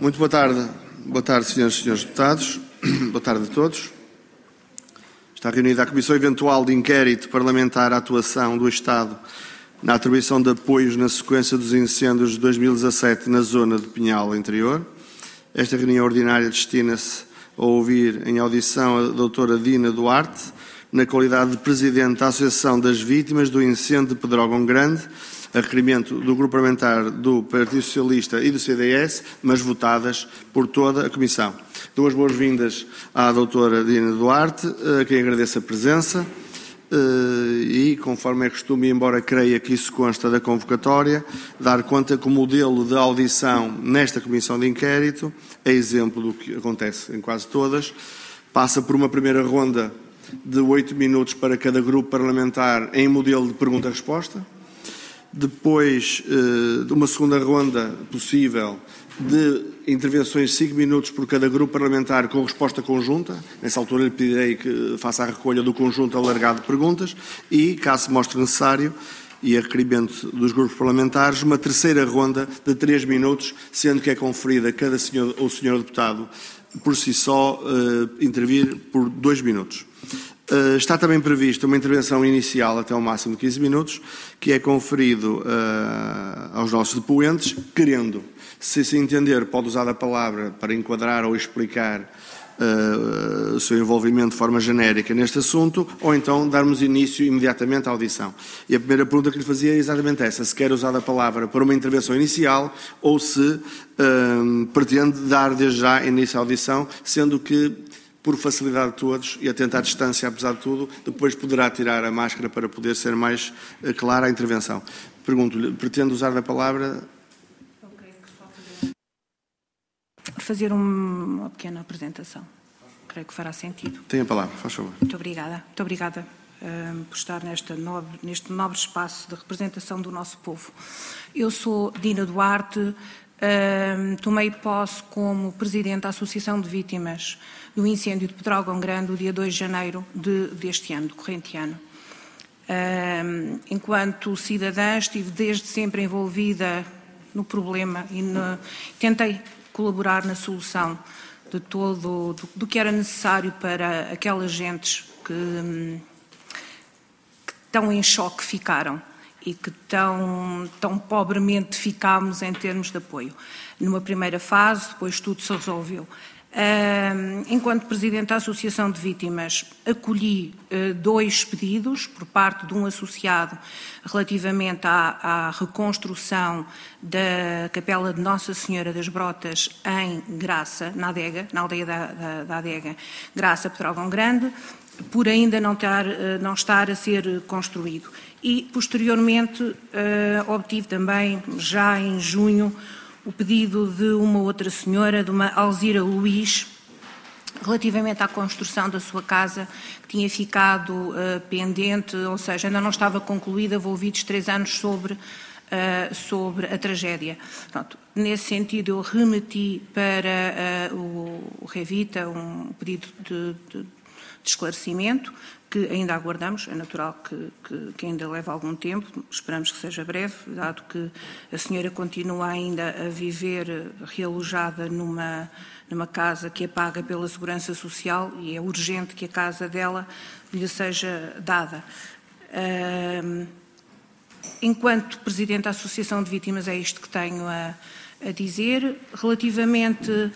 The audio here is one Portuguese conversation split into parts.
Muito boa tarde. Boa tarde, senhoras e senhores deputados. Boa tarde a todos. Está reunida a Comissão Eventual de Inquérito Parlamentar à Atuação do Estado na atribuição de apoios na sequência dos incêndios de 2017 na zona de Pinhal Interior. Esta reunião ordinária destina-se a ouvir em audição a doutora Dina Duarte, na qualidade de Presidente da Associação das Vítimas do Incêndio de Pedrógão Grande, a requerimento do Grupo Parlamentar do Partido Socialista e do CDS, mas votadas por toda a Comissão. Dou as boas-vindas à doutora Dina Duarte, a quem agradeço a presença e, conforme é costume, embora creia que isso consta da convocatória, dar conta que o modelo de audição nesta Comissão de Inquérito, é exemplo do que acontece em quase todas, passa por uma primeira ronda de 8 minutos para cada grupo parlamentar em modelo de pergunta-resposta, depois de uma segunda ronda possível de intervenções de 5 minutos por cada grupo parlamentar com resposta conjunta. Nessa altura lhe pedirei que faça a recolha do conjunto alargado de perguntas e, caso se mostre necessário, e a requerimento dos grupos parlamentares, uma terceira ronda de 3 minutos, sendo que é conferida a cada senhor ou senhor deputado por si só intervir por 2 minutos. Está também prevista uma intervenção inicial até ao máximo de 15 minutos, que é conferido aos nossos depoentes, querendo, se se entender, pode usar a palavra para enquadrar ou explicar o seu envolvimento de forma genérica neste assunto, ou então darmos início imediatamente à audição. E a primeira pergunta que lhe fazia é exatamente essa, se quer usar a palavra para uma intervenção inicial ou se pretende dar desde já início à audição, sendo que, por facilidade de todos e atento à distância, apesar de tudo, depois poderá tirar a máscara para poder ser mais clara a intervenção. Pergunto-lhe, pretende usar a palavra? Eu creio que fazer uma pequena apresentação. Creio que fará sentido. Tem a palavra, faz favor. Muito obrigada. Muito obrigada por estar neste nobre espaço de representação do nosso povo. Eu sou Dina Duarte, tomei posse como Presidente da Associação de Vítimas do Incêndio de Pedrógão Grande, o dia 2 de janeiro deste ano, do corrente ano. Enquanto cidadã, estive desde sempre envolvida no problema e tentei colaborar na solução de todo do que era necessário para aquelas gentes que tão em choque ficaram e que tão pobremente ficámos em termos de apoio. Numa primeira fase, depois tudo se resolveu. Enquanto Presidente da Associação de Vítimas, acolhi 2 pedidos por parte de um associado relativamente à reconstrução da Capela de Nossa Senhora das Brotas em Graça, na aldeia da Adega, Graça, Pedrógão Grande, por ainda não estar a ser construído. E, posteriormente, obtive também, já em junho, o pedido de uma outra senhora, de uma Alzira Luís, relativamente à construção da sua casa, que tinha ficado pendente, ou seja, ainda não estava concluída, envolvidos 3 anos sobre a tragédia. Pronto, nesse sentido, eu remeti para o Revita um pedido de esclarecimento, que ainda aguardamos, é natural que ainda leve algum tempo, esperamos que seja breve, dado que a senhora continua ainda a viver realojada numa casa que é paga pela Segurança Social e é urgente que a casa dela lhe seja dada. Enquanto Presidente da Associação de Vítimas, é isto que tenho a dizer. Relativamente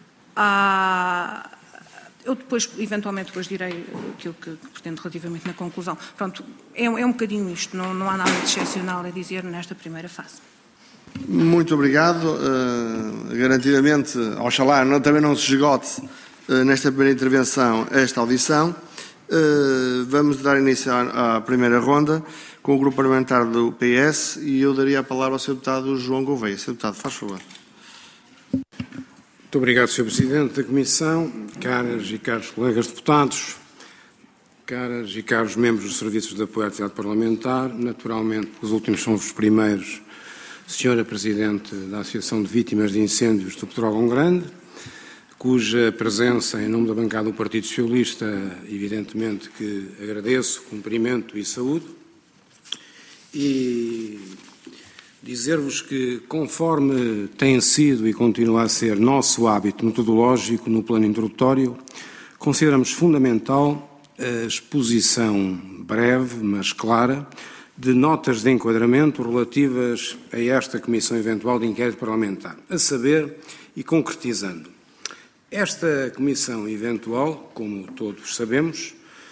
eu depois, eventualmente, direi aquilo que pretendo relativamente na conclusão. Pronto, é um bocadinho isto, não há nada de excepcional a dizer nesta primeira fase. Muito obrigado. Garantidamente, oxalá, também não se esgote nesta primeira intervenção esta audição. Vamos dar início à primeira ronda com o Grupo Parlamentar do PS e eu daria a palavra ao Sr. Deputado João Gouveia. Sr. Deputado, faz favor. Muito obrigado, Sr. Presidente da Comissão, caras e caros colegas deputados, caras e caros membros dos Serviços de Apoio à Atividade Parlamentar. Naturalmente, os últimos são os primeiros, Sra. Presidente da Associação de Vítimas de Incêndios do Pedrógão Grande, cuja presença em nome da bancada do Partido Socialista, evidentemente que agradeço, cumprimento e saúdo. E dizer-vos que, conforme tem sido e continua a ser nosso hábito metodológico no plano introdutório, consideramos fundamental a exposição breve, mas clara, de notas de enquadramento relativas a esta Comissão Eventual de Inquérito Parlamentar, a saber, e concretizando. Esta Comissão Eventual, como todos sabemos,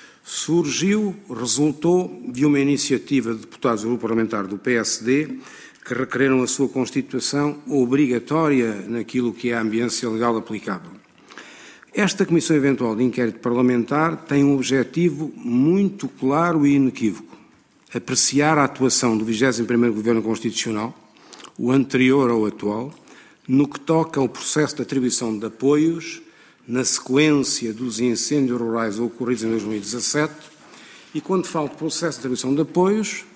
resultou de uma iniciativa de deputados do Grupo Parlamentar do PSD que requereram a sua constituição obrigatória naquilo que é a ambiência legal aplicável. Esta Comissão Eventual de Inquérito Parlamentar tem um objetivo muito claro e inequívoco: apreciar a atuação do 21º Governo Constitucional, o anterior ao atual, no que toca ao processo de atribuição de apoios na sequência dos incêndios rurais ocorridos em 2017, e quando falo de processo de atribuição de apoios,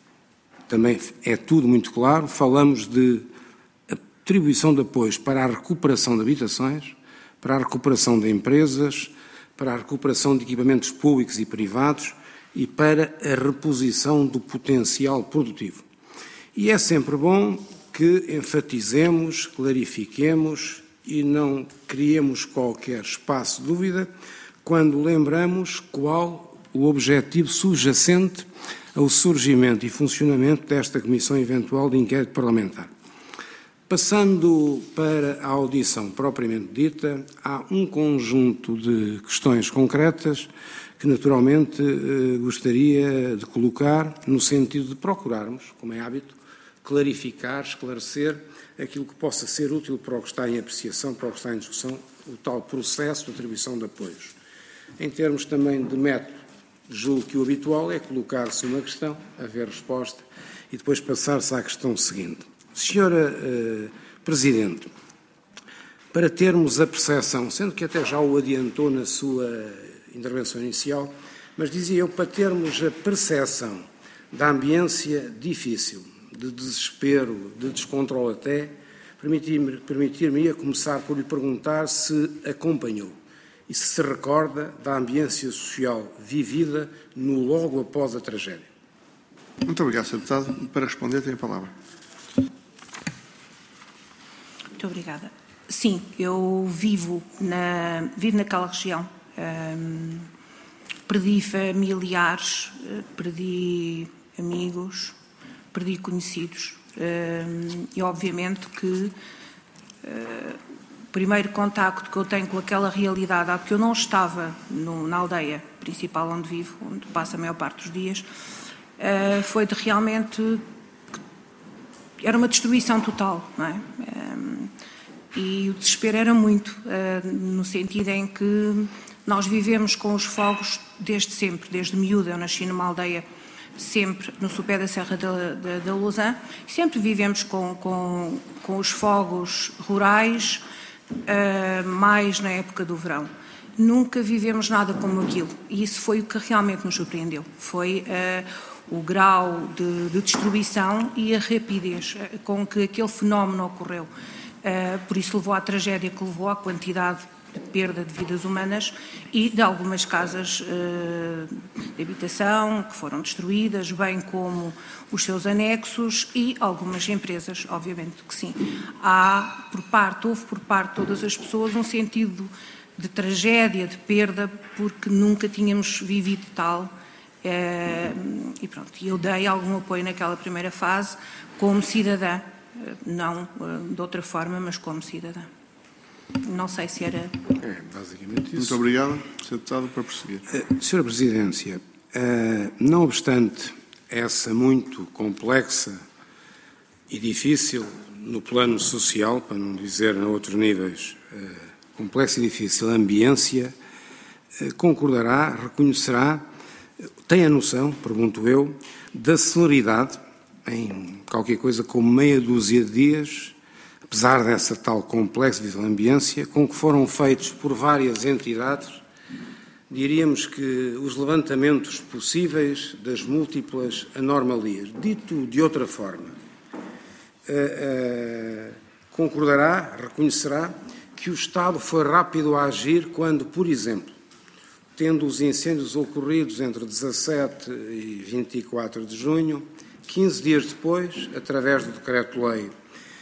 também é tudo muito claro, falamos de atribuição de apoios para a recuperação de habitações, para a recuperação de empresas, para a recuperação de equipamentos públicos e privados e para a reposição do potencial produtivo. E é sempre bom que enfatizemos, clarifiquemos e não criemos qualquer espaço de dúvida quando lembramos qual o objetivo subjacente ao surgimento e funcionamento desta Comissão Eventual de Inquérito Parlamentar. Passando para a audição propriamente dita, há um conjunto de questões concretas que naturalmente gostaria de colocar no sentido de procurarmos, como é hábito, clarificar, esclarecer aquilo que possa ser útil para o que está em apreciação, para o que está em discussão, o tal processo de atribuição de apoios. Em termos também de método, julgo que o habitual é colocar-se uma questão, haver resposta e depois passar-se à questão seguinte. Senhora Presidente, para termos a percepção, sendo que até já o adiantou na sua intervenção inicial, mas dizia eu, para termos a percepção da ambiência difícil, de desespero, de descontrole até, permitir-me-ia começar por lhe perguntar se acompanhou e se recorda da ambiência social vivida no logo após a tragédia. Muito obrigado, Sr. Deputado. Para responder, tem a palavra. Muito obrigada. Sim, eu vivo naquela região. Perdi familiares, perdi amigos, perdi conhecidos. E obviamente que o primeiro contacto que eu tenho com aquela realidade, porque eu não estava na aldeia principal onde vivo, onde passo a maior parte dos dias, foi de realmente... Era uma destruição total, não é? E o desespero era muito, no sentido em que nós vivemos com os fogos desde sempre, desde miúda. Eu nasci numa aldeia sempre no sopé da Serra da Lousã, e sempre vivemos com os fogos rurais, mais na época do verão. Nunca vivemos nada como aquilo, e isso foi o que realmente nos surpreendeu. Foi o grau de destruição e a rapidez com que aquele fenómeno ocorreu. Por isso levou à tragédia que levou, à quantidade de perda de vidas humanas e de algumas casas de habitação que foram destruídas, bem como os seus anexos e algumas empresas, obviamente que sim. Houve por parte de todas as pessoas um sentido de tragédia, de perda, porque nunca tínhamos vivido tal. E pronto, eu dei algum apoio naquela primeira fase como cidadã, não de outra forma, mas como cidadã. Não sei se era... basicamente isso. Muito obrigado, Sr. Deputado, para prosseguir. Sra. Presidência, não obstante essa muito complexa e difícil no plano social, para não dizer a outros níveis, complexa e difícil ambiência, concordará, reconhecerá, tem a noção, pergunto eu, da celeridade, em qualquer coisa como meia dúzia de dias, apesar dessa tal complexa ambiência, com que foram feitos por várias entidades, diríamos que os levantamentos possíveis das múltiplas anomalias. Dito de outra forma, concordará, reconhecerá que o Estado foi rápido a agir quando, por exemplo, tendo os incêndios ocorridos entre 17 e 24 de junho, 15 dias depois, através do Decreto-Lei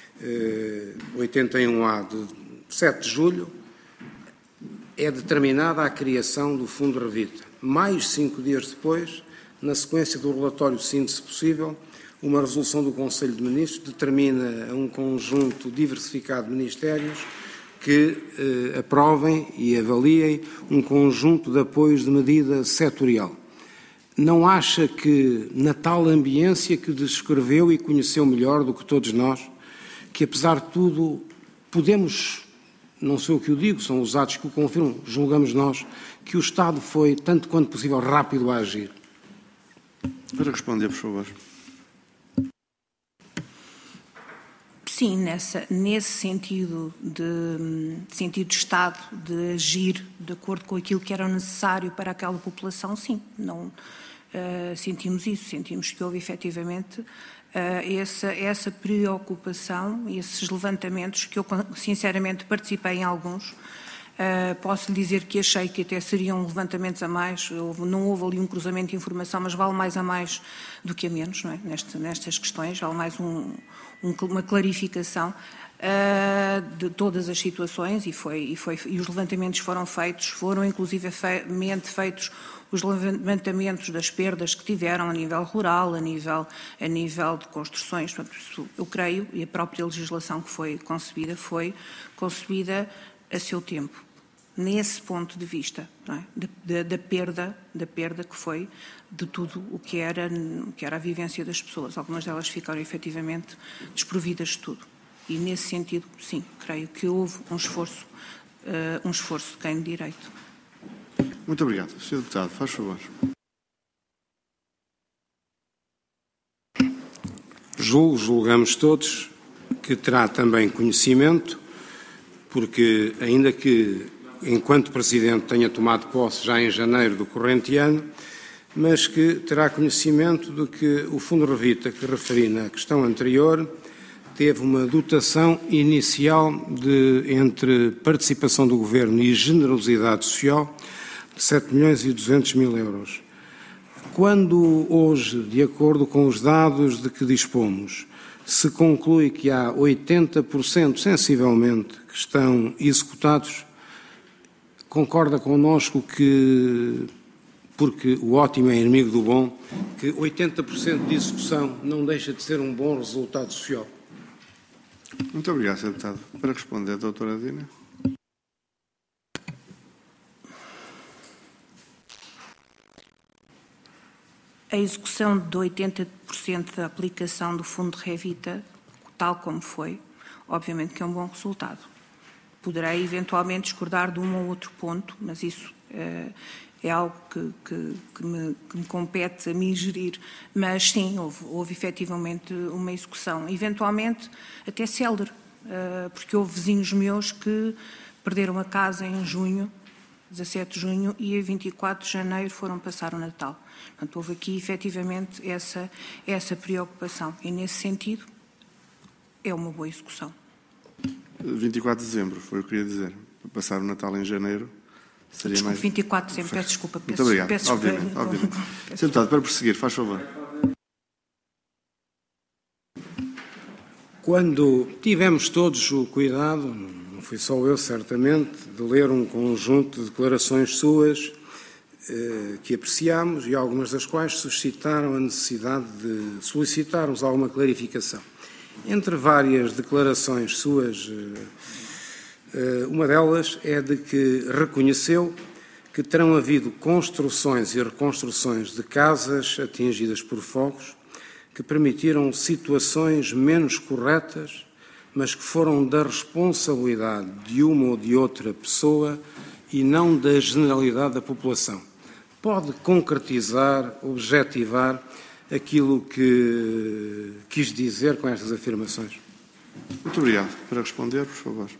81A de 7 de julho, é determinada a criação do Fundo Revita. Mais 5 dias depois, na sequência do relatório síntese possível, uma resolução do Conselho de Ministros determina um conjunto diversificado de ministérios que aprovem e avaliem um conjunto de apoios de medida setorial. Não acha que, na tal ambiência que descreveu e conheceu melhor do que todos nós, que apesar de tudo podemos, não sei o que eu digo, são os atos que o confirmam, julgamos nós, que o Estado foi, tanto quanto possível, rápido a agir? Para responder, por favor. Sim, nesse sentido de Estado, de agir de acordo com aquilo que era necessário para aquela população, sim, não sentimos isso, sentimos que houve efetivamente essa preocupação, esses levantamentos, que eu sinceramente participei em alguns. Posso lhe dizer que achei que até seriam levantamentos a mais, não houve ali um cruzamento de informação, mas vale mais a mais do que a menos, não é? Nestas questões, vale mais uma clarificação de todas as situações e os levantamentos foram inclusivamente feitos os levantamentos das perdas que tiveram a nível rural, a nível de construções. Portanto, isso eu creio, e a própria legislação que foi concebida a seu tempo, nesse ponto de vista, não é? da perda que foi de tudo o que era a vivência das pessoas. Algumas delas ficaram efetivamente desprovidas de tudo. E nesse sentido, sim, creio que houve um esforço de quem de direito. Muito obrigado. Sr. Deputado, faz favor. Julgamos todos que terá também conhecimento, porque ainda que, enquanto Presidente, tenha tomado posse já em janeiro do corrente ano, mas que terá conhecimento de que o Fundo Revita, que referi na questão anterior, teve uma dotação inicial entre participação do Governo e generosidade social de 7.200.000 euros. Quando hoje, de acordo com os dados de que dispomos, se conclui que há 80%, sensivelmente, que estão executados, concorda connosco que, porque o ótimo é inimigo do bom, que 80% de execução não deixa de ser um bom resultado social? Muito obrigado, Sr. Deputado. Para responder, doutora Dina. A execução de 80% da aplicação do Fundo Revita, tal como foi, obviamente que é um bom resultado. Poderei eventualmente discordar de um ou outro ponto, mas isso é algo que me compete a mim gerir. Mas sim, houve efetivamente uma execução, eventualmente até célere, porque houve vizinhos meus que perderam a casa em junho, 17 de junho, e a 24 de janeiro foram passar o Natal. Portanto, houve aqui efetivamente essa preocupação e, nesse sentido, é uma boa execução. 24 de dezembro, foi o que eu queria dizer. Passar o Natal em janeiro seria Desculpe, mais... 24 de dezembro, peço desculpa. Muito obrigado, obviamente. Sr. Deputado, para prosseguir, faz favor. Quando tivemos todos o cuidado, não fui só eu certamente, de ler um conjunto de declarações suas que apreciámos e algumas das quais suscitaram a necessidade de solicitarmos alguma clarificação. Entre várias declarações suas, uma delas é de que reconheceu que terão havido construções e reconstruções de casas atingidas por fogos que permitiram situações menos corretas, mas que foram da responsabilidade de uma ou de outra pessoa e não da generalidade da população. Pode concretizar, objetivar aquilo que quis dizer com estas afirmações? Muito obrigado. Para responder, por favor.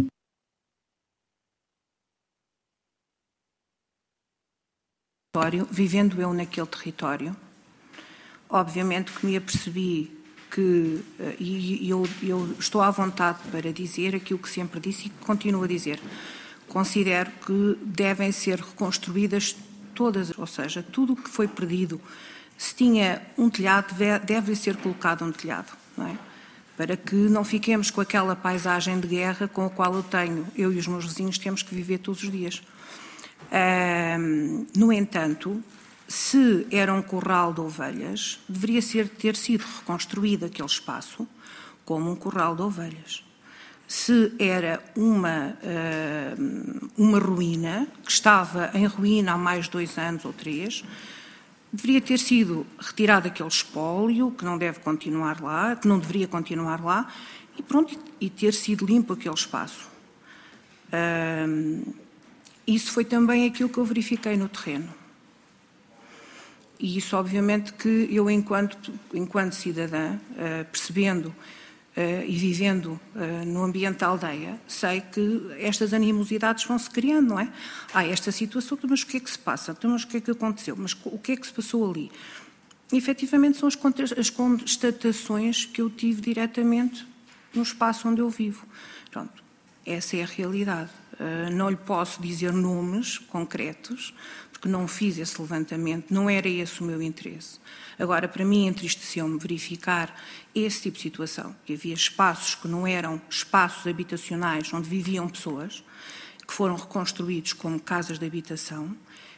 Vivendo eu naquele território, obviamente que me apercebi que, e eu estou à vontade para dizer aquilo que sempre disse e que continuo a dizer, considero que devem ser reconstruídas todas, ou seja, tudo o que foi perdido, Se tinha um telhado, deve ser colocado um telhado, não é? Para que não fiquemos com aquela paisagem de guerra com a qual eu e os meus vizinhos temos que viver todos os dias. No entanto, se era um curral de ovelhas, deveria ter sido reconstruído aquele espaço como um curral de ovelhas. Se era uma ruína, que estava em ruína há mais de 2 anos ou 3, deveria ter sido retirado aquele espólio, que não deve continuar lá, que não deveria continuar lá, e pronto, e ter sido limpo aquele espaço. Isso foi também aquilo que eu verifiquei no terreno. E isso, obviamente, que eu, enquanto cidadã, percebendo e vivendo no ambiente da aldeia, sei que estas animosidades vão-se criando, não é? Há esta situação, mas o que é que se passa? Mas o que é que aconteceu? Mas o que é que se passou ali? E, efetivamente, são as constatações que eu tive diretamente no espaço onde eu vivo. Pronto, essa é a realidade. Não lhe posso dizer nomes concretos, porque não fiz esse levantamento, não era esse o meu interesse. Agora, para mim, entristeceu-me verificar esse tipo de situação, que havia espaços que não eram espaços habitacionais onde viviam pessoas, que foram reconstruídos como casas de habitação,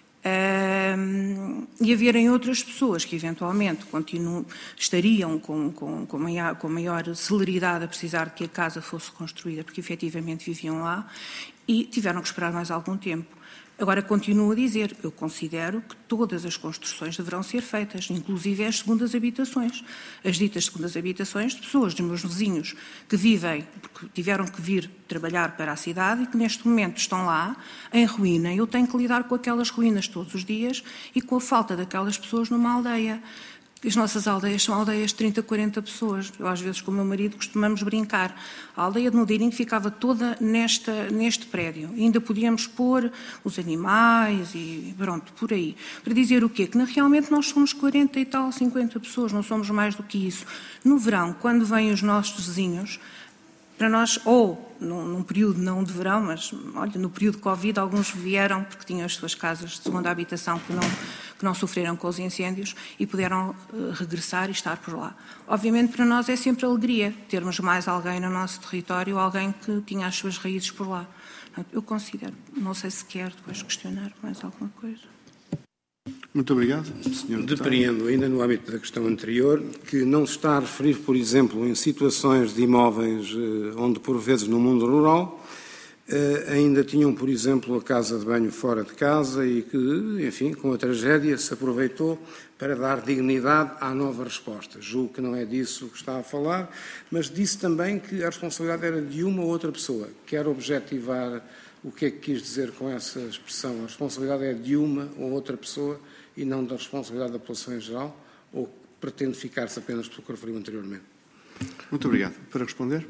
e haverem outras pessoas que, eventualmente, estariam com maior celeridade a precisar de que a casa fosse reconstruída, porque, efetivamente, viviam lá e tiveram que esperar mais algum tempo. Agora, continuo a dizer, eu considero que todas as construções deverão ser feitas, inclusive as segundas habitações. As ditas segundas habitações de pessoas, dos meus vizinhos, que vivem, porque tiveram que vir trabalhar para a cidade e que neste momento estão lá, em ruína. Eu tenho que lidar com aquelas ruínas todos os dias e com a falta daquelas pessoas numa aldeia. As nossas aldeias são aldeias de 30, 40 pessoas. Eu, às vezes, com o meu marido, costumamos brincar. A aldeia de Mudeirinho ficava toda neste prédio. E ainda podíamos pôr os animais e pronto, por aí. Para dizer o quê? Que realmente nós somos 40 e tal, 50 pessoas, não somos mais do que isso. No verão, quando vêm os nossos vizinhos, para nós, ou num período não de verão, mas olha, no período de Covid, alguns vieram porque tinham as suas casas de segunda habitação que não sofreram com os incêndios e puderam regressar e estar por lá. Obviamente, para nós é sempre alegria termos mais alguém no nosso território, alguém que tinha as suas raízes por lá. Eu considero, não sei se quer depois questionar mais alguma coisa. Muito obrigado, Sr. Deputado. Depreendo, ainda no âmbito da questão anterior, que não se está a referir, por exemplo, em situações de imóveis onde, por vezes, no mundo rural, ainda tinham, por exemplo, a casa de banho fora de casa e que, enfim, com a tragédia se aproveitou para dar dignidade à nova resposta. Julgo que não é disso que está a falar, mas disse também que a responsabilidade era de uma ou outra pessoa. Quero objetivar o que é que quis dizer com essa expressão. A responsabilidade é de uma ou outra pessoa e não da responsabilidade da população em geral, ou pretende ficar-se apenas pelo que referiu anteriormente? Muito obrigado. Para responder.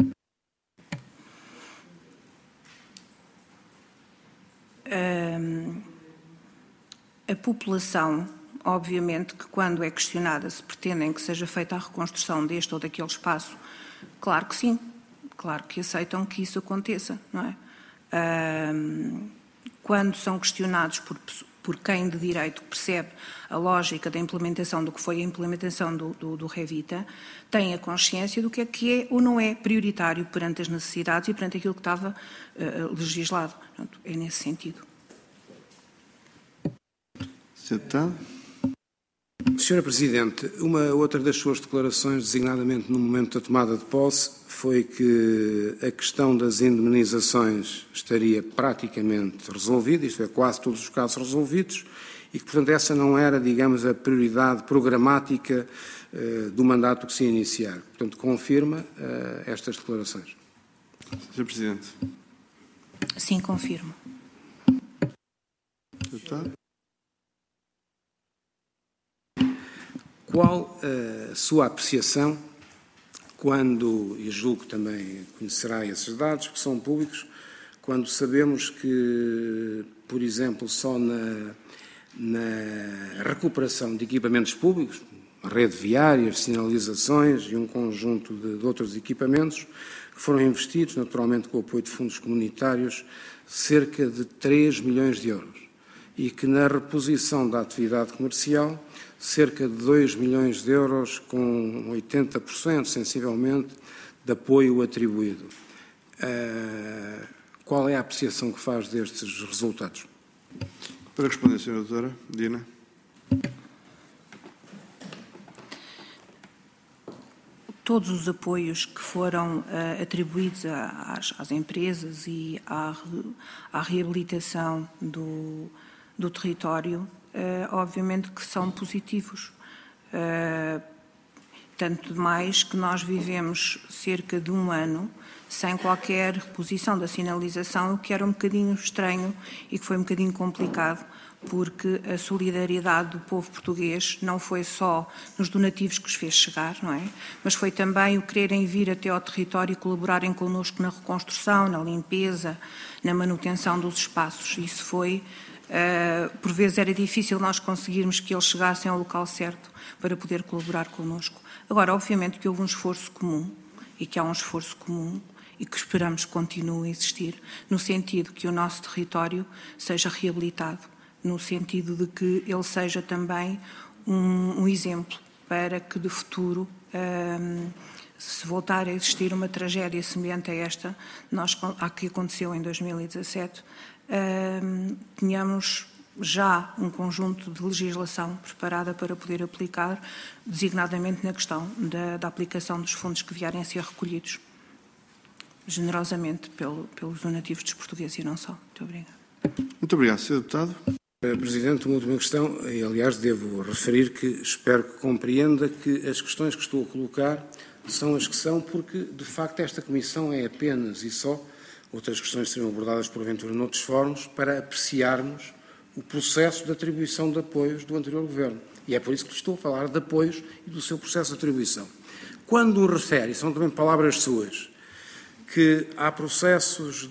A população, obviamente, que quando é questionada se pretendem que seja feita a reconstrução deste ou daquele espaço, claro que sim, claro que aceitam que isso aconteça, não é? Quando são questionados por quem de direito percebe a lógica da implementação do que foi a implementação do Revita, têm a consciência do que é ou não é prioritário perante as necessidades e perante aquilo que estava legislado. Portanto, é nesse sentido. Sr. Deputado. Sra. Presidente, uma outra das suas declarações, designadamente no momento da tomada de posse, foi que a questão das indemnizações estaria praticamente resolvida, isto é, quase todos os casos resolvidos, e que, portanto, essa não era, digamos, a prioridade programática do mandato que se ia iniciar. Portanto, confirma estas declarações? Sr. Presidente. Sim, confirmo. Sr. Deputado. Qual a sua apreciação quando, e julgo que também conhecerá esses dados, que são públicos, quando sabemos que, por exemplo, só na recuperação de equipamentos públicos, rede viárias, sinalizações e um conjunto de outros equipamentos, que foram investidos, naturalmente com o apoio de fundos comunitários, cerca de 3 milhões de euros. e que na reposição da atividade comercial, cerca de 2 milhões de euros, com 80%, sensivelmente, de apoio atribuído. Qual é a apreciação que faz destes resultados? Para responder, Sra. Doutora Dina. Todos os apoios que foram atribuídos às empresas e à reabilitação do território, obviamente que são positivos. Tanto mais que nós vivemos cerca de um ano sem qualquer reposição da sinalização, o que era um bocadinho estranho e que foi um bocadinho complicado, porque a solidariedade do povo português não foi só nos donativos que os fez chegar, não é? Mas foi também o quererem vir até ao território e colaborarem connosco na reconstrução, na limpeza, na manutenção dos espaços. Isso foi, por vezes era difícil nós conseguirmos que eles chegassem ao local certo para poder colaborar connosco. Agora, obviamente que houve um esforço comum e que há um esforço comum e que esperamos que continue a existir, no sentido que o nosso território seja reabilitado, no sentido de que ele seja também um exemplo para que de futuro, se voltar a existir uma tragédia semelhante a esta, a que aconteceu em 2017, tenhamos já um conjunto de legislação preparada para poder aplicar, designadamente na questão da aplicação dos fundos que vierem a ser recolhidos generosamente pelos donativos dos portugueses e não só. Muito obrigada. Muito obrigado, Sr. Deputado. Presidente, uma última questão, e aliás devo referir que espero que compreenda que as questões que estou a colocar são as que são, porque de facto esta Comissão é apenas e só, outras questões serão abordadas porventura noutros fóruns, para apreciarmos o processo de atribuição de apoios do anterior Governo. E é por isso que estou a falar de apoios e do seu processo de atribuição. Quando refere, e são também palavras suas, que há processos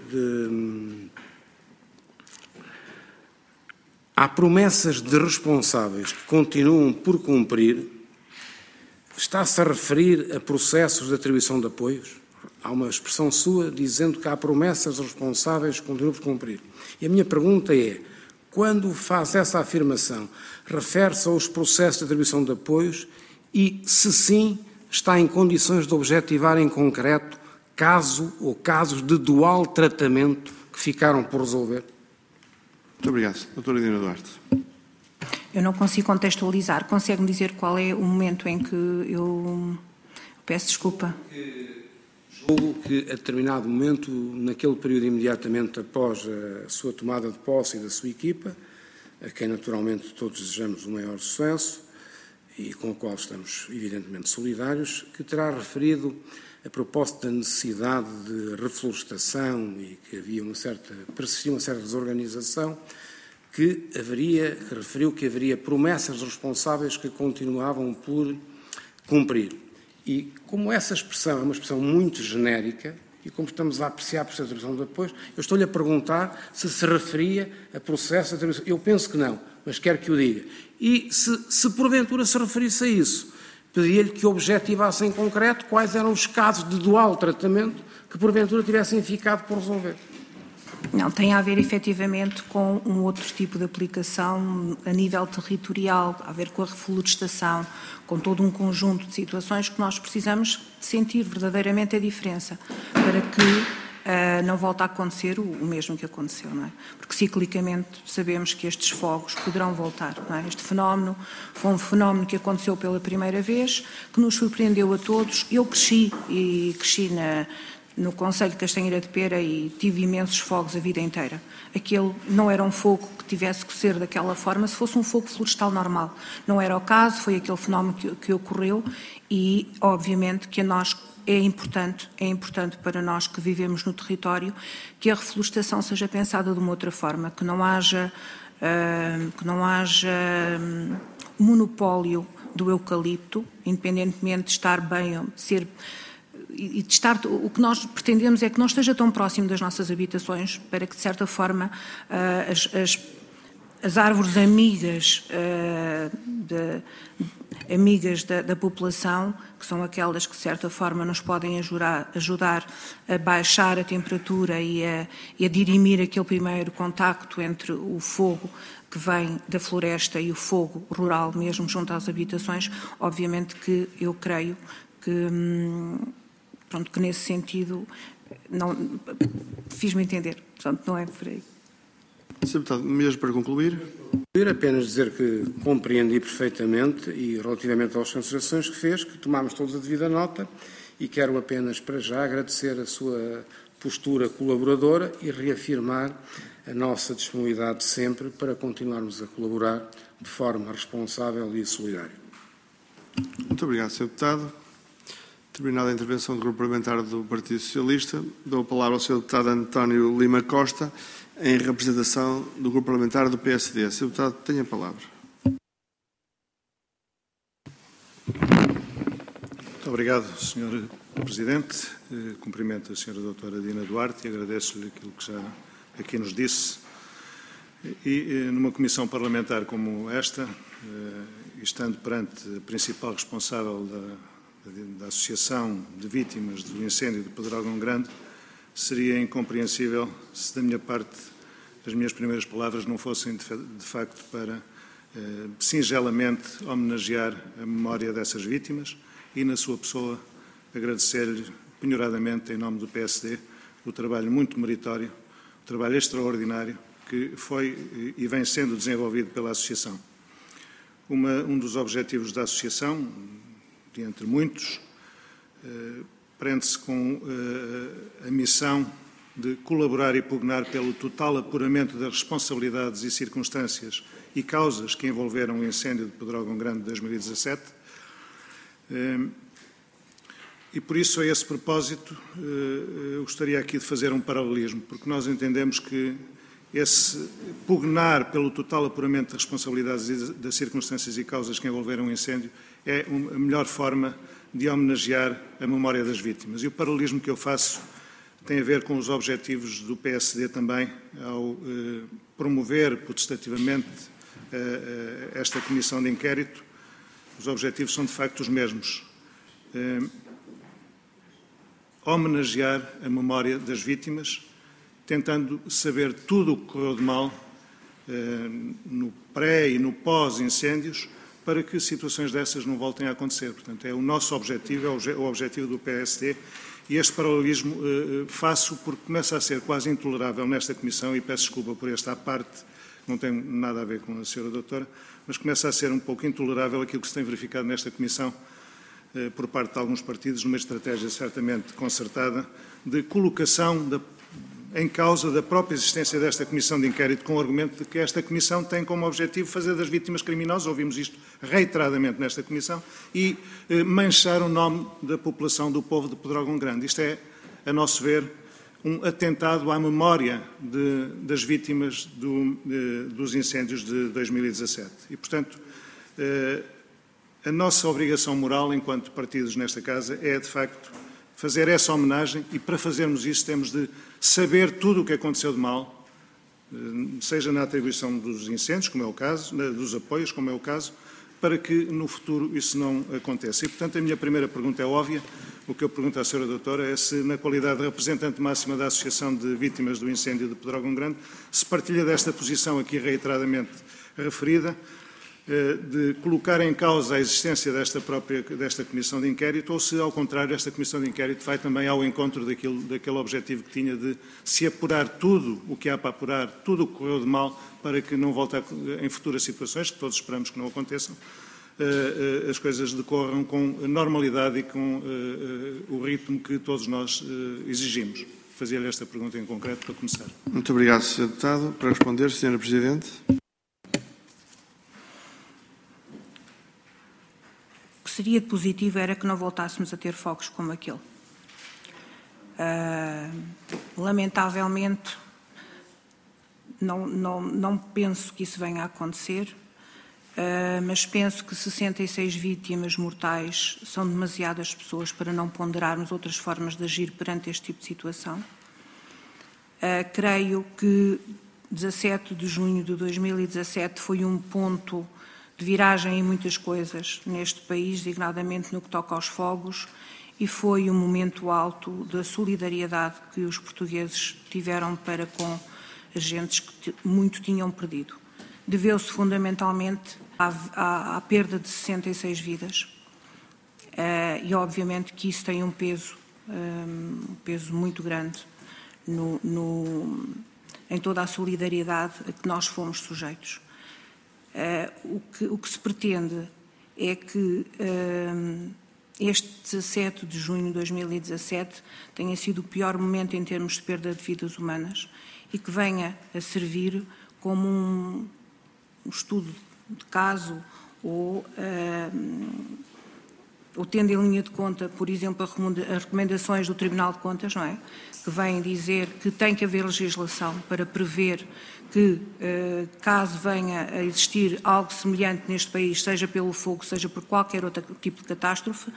há promessas de responsáveis que continuam por cumprir, está-se a referir a processos de atribuição de apoios? Há uma expressão sua dizendo que há promessas de responsáveis que continuam por cumprir. E a minha pergunta é, quando faz essa afirmação, refere-se aos processos de atribuição de apoios e, se sim, está em condições de objetivar em concreto caso ou casos de dual tratamento que ficaram por resolver? Muito obrigado. Doutora Dina Duarte. Eu não consigo contextualizar. Consegue-me dizer qual é o momento em que eu peço desculpa? Julgo que a determinado momento, naquele período imediatamente após a sua tomada de posse e da sua equipa, a quem naturalmente todos desejamos o maior sucesso e com o qual estamos evidentemente solidários, que terá referido a propósito da necessidade de reflorestação e que persistia uma certa desorganização, que referiu que haveria promessas responsáveis que continuavam por cumprir. E como essa expressão é uma expressão muito genérica, e como estamos a apreciar por essa atribuição de apoios, eu estou-lhe a perguntar se referia a processo de atribuição. Eu penso que não, mas quero que o diga. E se porventura se referisse a isso, pedia-lhe que objetivasse em concreto quais eram os casos de dual tratamento que porventura tivessem ficado por resolver. Não, tem a ver efetivamente com um outro tipo de aplicação a nível territorial, a ver com a reflorestação, com todo um conjunto de situações que nós precisamos sentir verdadeiramente a diferença para que não volte a acontecer o mesmo que aconteceu, não é? Porque ciclicamente sabemos que estes fogos poderão voltar, não é? Este fenómeno foi um fenómeno que aconteceu pela primeira vez, que nos surpreendeu a todos. Eu cresci no concelho de Castanheira de Pera e tive imensos fogos a vida inteira. Aquele não era um fogo que tivesse que ser daquela forma se fosse um fogo florestal normal. Não era o caso, foi aquele fenómeno que ocorreu e, obviamente, que a nós é importante para nós que vivemos no território que a reflorestação seja pensada de uma outra forma, que não haja monopólio do eucalipto, independentemente de estar bem, e de estar, o que nós pretendemos é que não esteja tão próximo das nossas habitações para que, de certa forma, as árvores amigas, da população, que são aquelas que de certa forma nos podem ajudar a baixar a temperatura e a dirimir aquele primeiro contacto entre o fogo que vem da floresta e o fogo rural mesmo junto às habitações. Obviamente que eu creio que nesse sentido, não, fiz-me entender, portanto não é por aí. Sr. Deputado, mesmo para concluir. Quero apenas dizer que compreendi perfeitamente e relativamente às considerações que fez, que tomámos todos a devida nota e quero apenas para já agradecer a sua postura colaboradora e reafirmar a nossa disponibilidade sempre para continuarmos a colaborar de forma responsável e solidária. Muito obrigado, Sr. Deputado. Terminada a intervenção do Grupo Parlamentar do Partido Socialista, dou a palavra ao Sr. Deputado António Lima Costa, em representação do Grupo Parlamentar do PSD. Sr. Deputado, tenha a palavra. Muito obrigado, Sr. Presidente. Cumprimento a Sra. Doutora Dina Duarte e agradeço-lhe aquilo que já aqui nos disse. E numa comissão parlamentar como esta, estando perante a principal responsável da Associação de Vítimas do Incêndio de Pedrógão Grande, seria incompreensível se da minha parte as minhas primeiras palavras não fossem de facto para singelamente homenagear a memória dessas vítimas e na sua pessoa agradecer-lhe penhoradamente em nome do PSD o trabalho muito meritório, o trabalho extraordinário que foi e vem sendo desenvolvido pela Associação. Um dos objetivos da Associação, de entre muitos, prende-se com a missão de colaborar e pugnar pelo total apuramento das responsabilidades e circunstâncias e causas que envolveram o incêndio de Pedrógão Grande de 2017. E por isso, a esse propósito, eu gostaria aqui de fazer um paralelismo, porque nós entendemos que esse pugnar pelo total apuramento das responsabilidades e das circunstâncias e causas que envolveram o incêndio é a melhor forma de homenagear a memória das vítimas. E o paralelismo que eu faço tem a ver com os objetivos do PSD também, ao promover potestativamente esta comissão de inquérito. Os objetivos são de facto os mesmos. Homenagear a memória das vítimas, tentando saber tudo o que correu de mal no pré e no pós-incêndios, para que situações dessas não voltem a acontecer. Portanto, é o nosso objetivo, é o objetivo do PSD, e este paralelismo faço porque começa a ser quase intolerável nesta Comissão, e peço desculpa por esta parte, não tem nada a ver com a Sra. Doutora, mas começa a ser um pouco intolerável aquilo que se tem verificado nesta Comissão por parte de alguns partidos, numa estratégia certamente concertada de colocação em causa da própria existência desta Comissão de Inquérito, com o argumento de que esta Comissão tem como objetivo fazer das vítimas criminosas, ouvimos isto reiteradamente nesta Comissão, e manchar o nome da população, do povo de Pedrógão Grande. Isto é, a nosso ver, um atentado à memória das vítimas dos incêndios de 2017. E, portanto, a nossa obrigação moral, enquanto partidos nesta Casa, é, de facto, fazer essa homenagem, e para fazermos isso temos de saber tudo o que aconteceu de mal, seja na atribuição dos incêndios, como é o caso, dos apoios, como é o caso, para que no futuro isso não aconteça. E, portanto, a minha primeira pergunta é óbvia. O que eu pergunto à Sra. Doutora é se, na qualidade de representante máxima da Associação de Vítimas do Incêndio de Pedrógão Grande, se partilha desta posição aqui reiteradamente referida, de colocar em causa a existência desta Comissão de Inquérito, ou se, ao contrário, esta Comissão de Inquérito vai também ao encontro daquele objetivo que tinha de se apurar tudo o que há para apurar, tudo o que correu de mal, para que não volte em futuras situações, que todos esperamos que não aconteçam, as coisas decorram com normalidade e com o ritmo que todos nós exigimos. Fazia-lhe esta pergunta em concreto para começar. Muito obrigado, Sr. Deputado. Para responder, Sra. Presidente. O que seria positivo era que não voltássemos a ter fogos como aquele. Lamentavelmente, não penso que isso venha a acontecer, mas penso que 66 vítimas mortais são demasiadas pessoas para não ponderarmos outras formas de agir perante este tipo de situação. Creio que 17 de junho de 2017 foi um ponto de viragem em muitas coisas neste país, designadamente no que toca aos fogos, e foi um momento alto da solidariedade que os portugueses tiveram para com agentes que muito tinham perdido. Deveu-se fundamentalmente à perda de 66 vidas. E obviamente que isso tem um peso muito grande em toda a solidariedade a que nós fomos sujeitos. O que se pretende é que este 17 de junho de 2017 tenha sido o pior momento em termos de perda de vidas humanas e que venha a servir como um estudo de caso ou tendo em linha de conta, por exemplo, as recomendações do Tribunal de Contas, não é? Que vêm dizer que tem que haver legislação para prever que, caso venha a existir algo semelhante neste país, seja pelo fogo, seja por qualquer outro tipo de catástrofe,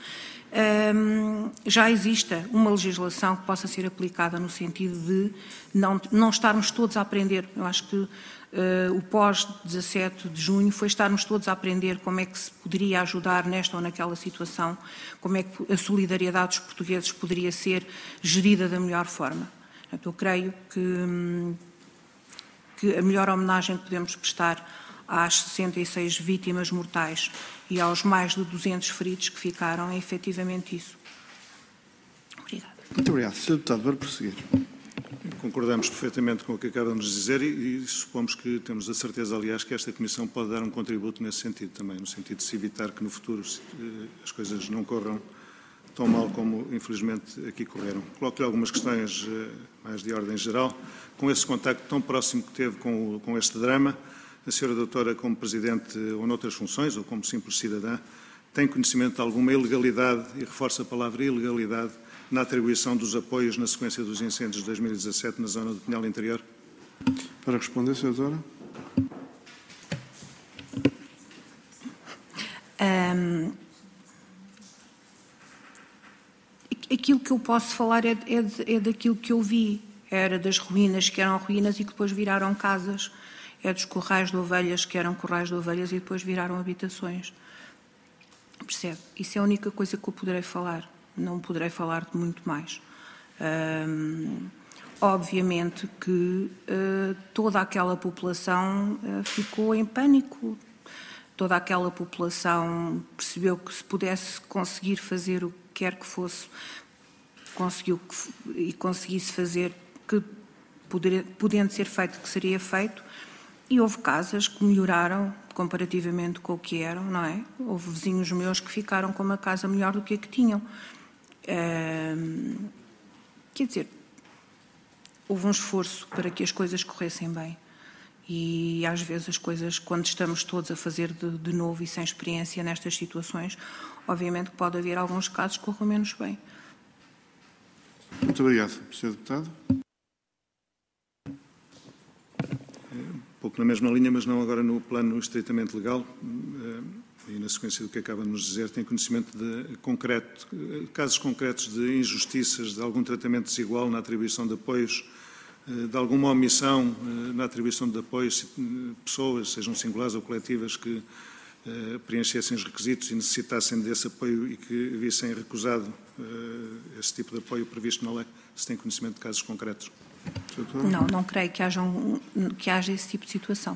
já exista uma legislação que possa ser aplicada no sentido de não estarmos todos a aprender. Eu acho que o pós-17 de junho foi estarmos todos a aprender como é que se poderia ajudar nesta ou naquela situação, como é que a solidariedade dos portugueses poderia ser gerida da melhor forma. Eu creio que a melhor homenagem que podemos prestar às 66 vítimas mortais e aos mais de 200 feridos que ficaram é efetivamente isso. Obrigada. Muito obrigado. Sr. Deputado, para prosseguir. Concordamos perfeitamente com o que acaba de nos dizer e supomos que temos a certeza, aliás, que esta Comissão pode dar um contributo nesse sentido também, no sentido de se evitar que no futuro as coisas não corram tão mal como, infelizmente, aqui correram. Coloco-lhe algumas questões mais de ordem geral. Com esse contacto tão próximo que teve com este drama, a senhora doutora, como Presidente ou noutras funções, ou como simples cidadã, tem conhecimento de alguma ilegalidade, e reforço a palavra ilegalidade, na atribuição dos apoios na sequência dos incêndios de 2017 na zona do Pinhal Interior? Para responder, Sra. Doutora. Aquilo que eu posso falar é daquilo que eu vi. Era das ruínas que eram ruínas e que depois viraram casas. É dos corrais de ovelhas que eram corrais de ovelhas e depois viraram habitações. Percebe? Isso é a única coisa que eu poderei falar. Não poderei falar de muito mais. Obviamente que toda aquela população ficou em pânico. Toda aquela população percebeu que se pudesse conseguir fazer o que quer que fosse, conseguisse fazer, que podendo ser feito, que seria feito. E houve casas que melhoraram comparativamente com o que eram, não é? Houve vizinhos meus que ficaram com uma casa melhor do que a que tinham. Quer dizer, houve um esforço para que as coisas corressem bem. E às vezes as coisas, quando estamos todos a fazer de novo e sem experiência nestas situações, obviamente que pode haver alguns casos que corram menos bem. Muito obrigado, Sr. Deputado. Um pouco na mesma linha, mas não agora no plano estritamente legal, e na sequência do que acaba de nos dizer, tem conhecimento de casos concretos de injustiças, de algum tratamento desigual na atribuição de apoios, de alguma omissão na atribuição de apoios, pessoas, sejam singulares ou coletivas, que preenchessem os requisitos e necessitassem desse apoio e que vissem recusado esse tipo de apoio previsto na lei? Se tem conhecimento de casos concretos? Não creio que haja esse tipo de situação.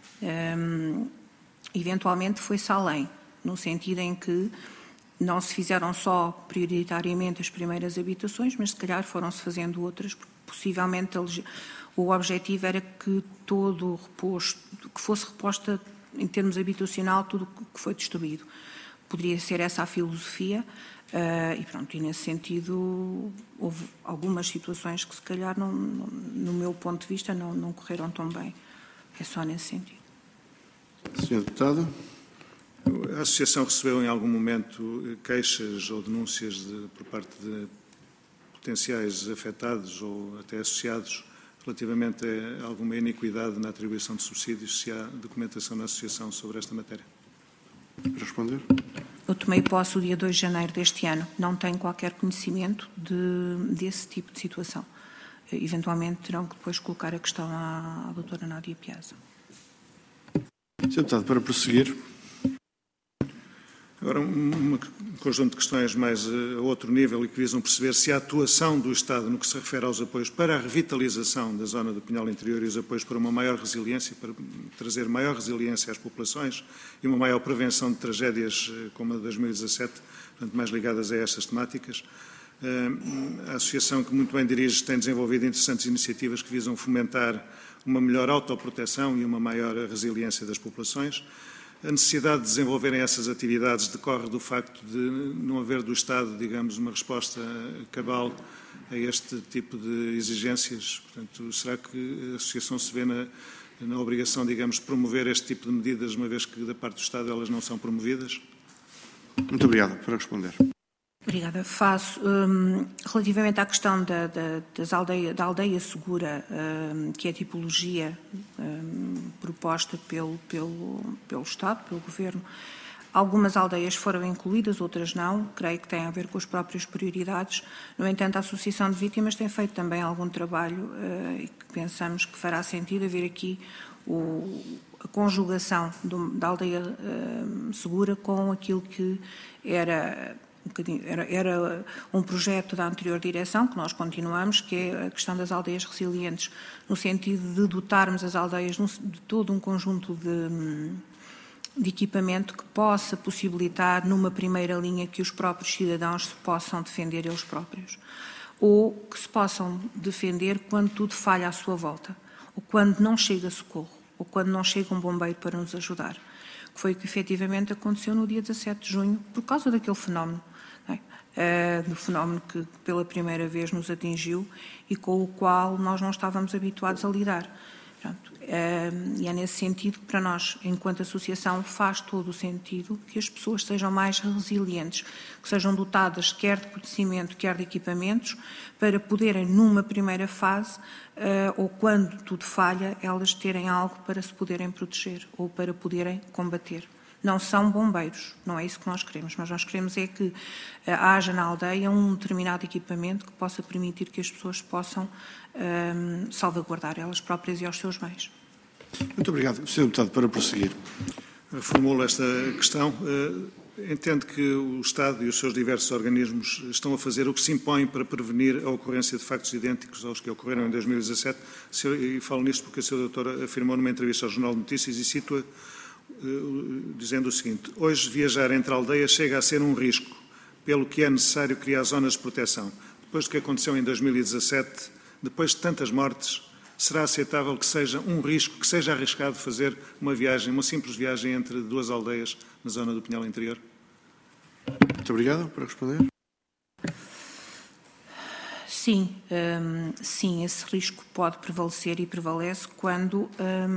Eventualmente foi-se além, no sentido em que não se fizeram só prioritariamente as primeiras habitações, mas se calhar foram-se fazendo outras, porque possivelmente o objetivo era que todo o reposto, que fosse reposta em termos habitacional tudo o que foi destruído. Poderia ser essa a filosofia e pronto, e nesse sentido houve algumas situações que se calhar no meu ponto de vista não correram tão bem. É só nesse sentido. Sr. Deputado. A Associação recebeu em algum momento queixas ou denúncias por parte de potenciais afetados ou até associados relativamente a alguma iniquidade na atribuição de subsídios, se há documentação na Associação sobre esta matéria? Para responder. Eu tomei posse o dia 2 de janeiro deste ano. Não tenho qualquer conhecimento desse tipo de situação. eventualmente terão que depois colocar a questão à doutora Nádia Piazza. Sr. Deputado, para prosseguir. Agora, um conjunto de questões mais a outro nível e que visam perceber se a atuação do Estado no que se refere aos apoios para a revitalização da zona do Pinhal Interior e os apoios para uma maior resiliência, para trazer maior resiliência às populações e uma maior prevenção de tragédias como a de 2017, portanto, mais ligadas a estas temáticas. A associação que muito bem dirige tem desenvolvido interessantes iniciativas que visam fomentar uma melhor autoproteção e uma maior resiliência das populações. A necessidade de desenvolverem essas atividades decorre do facto de não haver do Estado, digamos, uma resposta cabal a este tipo de exigências. Portanto, será que a Associação se vê na obrigação, digamos, de promover este tipo de medidas, uma vez que da parte do Estado elas não são promovidas? Muito obrigado. Para responder. Obrigada. Faço. Relativamente à questão da aldeia segura, que é a tipologia proposta pelo Estado, pelo Governo, algumas aldeias foram incluídas, outras não. Creio que tem a ver com as próprias prioridades. No entanto, a Associação de Vítimas tem feito também algum trabalho e que pensamos que fará sentido haver aqui a conjugação da aldeia segura com aquilo que era um projeto da anterior direção, que nós continuamos, que é a questão das aldeias resilientes, no sentido de dotarmos as aldeias de todo um conjunto de equipamento que possa possibilitar, numa primeira linha, que os próprios cidadãos se possam defender eles próprios. Ou que se possam defender quando tudo falha à sua volta, ou quando não chega socorro, ou quando não chega um bombeiro para nos ajudar. Que foi o que efetivamente aconteceu no dia 17 de junho, por causa daquele fenómeno. Do fenómeno que pela primeira vez nos atingiu e com o qual nós não estávamos habituados a lidar. Portanto, e é nesse sentido que para nós, enquanto associação, faz todo o sentido que as pessoas sejam mais resilientes, que sejam dotadas quer de conhecimento, quer de equipamentos, para poderem, numa primeira fase, ou quando tudo falha, elas terem algo para se poderem proteger ou para poderem combater. Não são bombeiros, não é isso que nós queremos, mas nós queremos é que haja na aldeia um determinado equipamento que possa permitir que as pessoas possam salvaguardar elas próprias e aos seus bens. Muito obrigado. Sr. Deputado, para prosseguir. Formulo esta questão. Entende que o Estado e os seus diversos organismos estão a fazer o que se impõe para prevenir a ocorrência de factos idênticos aos que ocorreram em 2017? E falo nisto porque a Sra. Doutora afirmou numa entrevista ao Jornal de Notícias e situa dizendo o seguinte: hoje viajar entre aldeias chega a ser um risco, pelo que é necessário criar zonas de proteção. Depois do que aconteceu em 2017, depois de tantas mortes, será aceitável que seja um risco, que seja arriscado fazer uma viagem, uma simples viagem entre duas aldeias na zona do Pinhal Interior? Muito obrigado. Para responder. Sim, sim, esse risco pode prevalecer e prevalece quando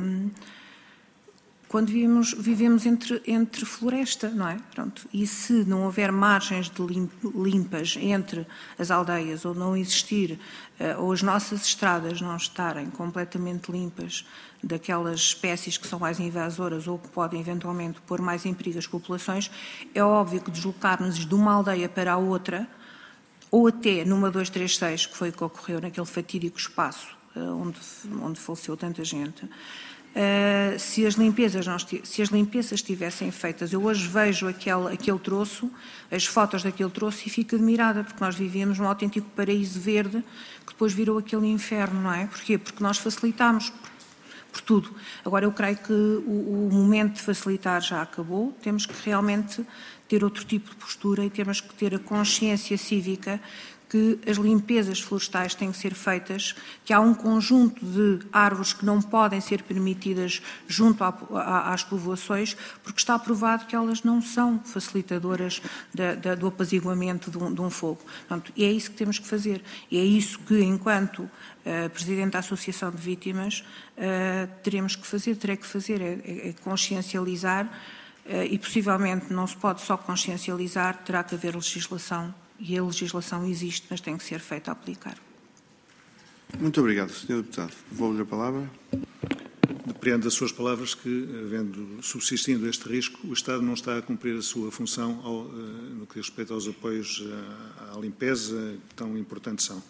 vivemos entre floresta, não é? Pronto. E se não houver margens limpas entre as aldeias, ou não existir, ou as nossas estradas não estarem completamente limpas daquelas espécies que são mais invasoras ou que podem eventualmente pôr mais em perigo as populações, é óbvio que deslocar-nos de uma aldeia para a outra, ou até numa 236, que foi o que ocorreu naquele fatídico espaço onde faleceu tanta gente. Se as limpezas estivessem feitas, eu hoje vejo aquele troço, as fotos daquele troço, e fico admirada, porque nós vivíamos num autêntico paraíso verde que depois virou aquele inferno, não é? Porquê? Porque nós facilitámos por tudo. Agora, eu creio que o momento de facilitar já acabou, temos que realmente ter outro tipo de postura e temos que ter a consciência cívica que as limpezas florestais têm que ser feitas, que há um conjunto de árvores que não podem ser permitidas junto às povoações, porque está provado que elas não são facilitadoras do apaziguamento de um fogo. Portanto, e é isso que temos que fazer. E é isso que, enquanto Presidente da Associação de Vítimas, terei que fazer, é consciencializar, e possivelmente não se pode só consciencializar, terá que haver legislação. E a legislação existe, mas tem que ser feita a aplicar. Muito obrigado, Sr. Deputado. Devolvo-lhe a palavra. Depreendo das suas palavras que, subsistindo este risco, o Estado não está a cumprir a sua função no que diz respeito aos apoios à limpeza, que tão importantes são.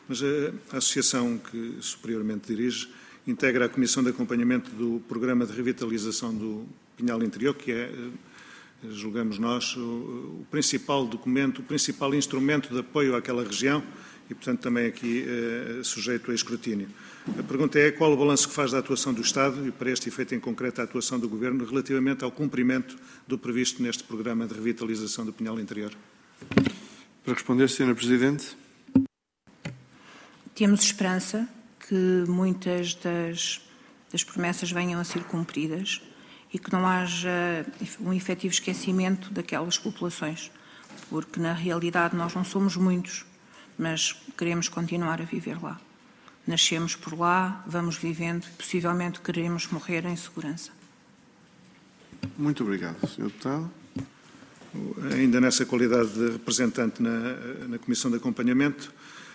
mas a associação que superiormente dirige integra a Comissão de Acompanhamento do Programa de Revitalização do Pinhal Interior, que é, julgamos nós, o principal documento, o principal instrumento de apoio àquela região e, portanto, também aqui sujeito a escrutínio. A pergunta é qual o balanço que faz da atuação do Estado e, para este efeito em concreto, a atuação do Governo relativamente ao cumprimento do previsto neste Programa de Revitalização do Pinhal Interior. Para responder, Sra. Presidente. Temos esperança que muitas das promessas venham a ser cumpridas e que não haja um efetivo esquecimento daquelas populações, porque na realidade nós não somos muitos, mas queremos continuar a viver lá. Nascemos por lá, vamos vivendo e possivelmente queremos morrer em segurança. Muito obrigado, Sr. Deputado. Ainda nessa qualidade de representante na Comissão de Acompanhamento,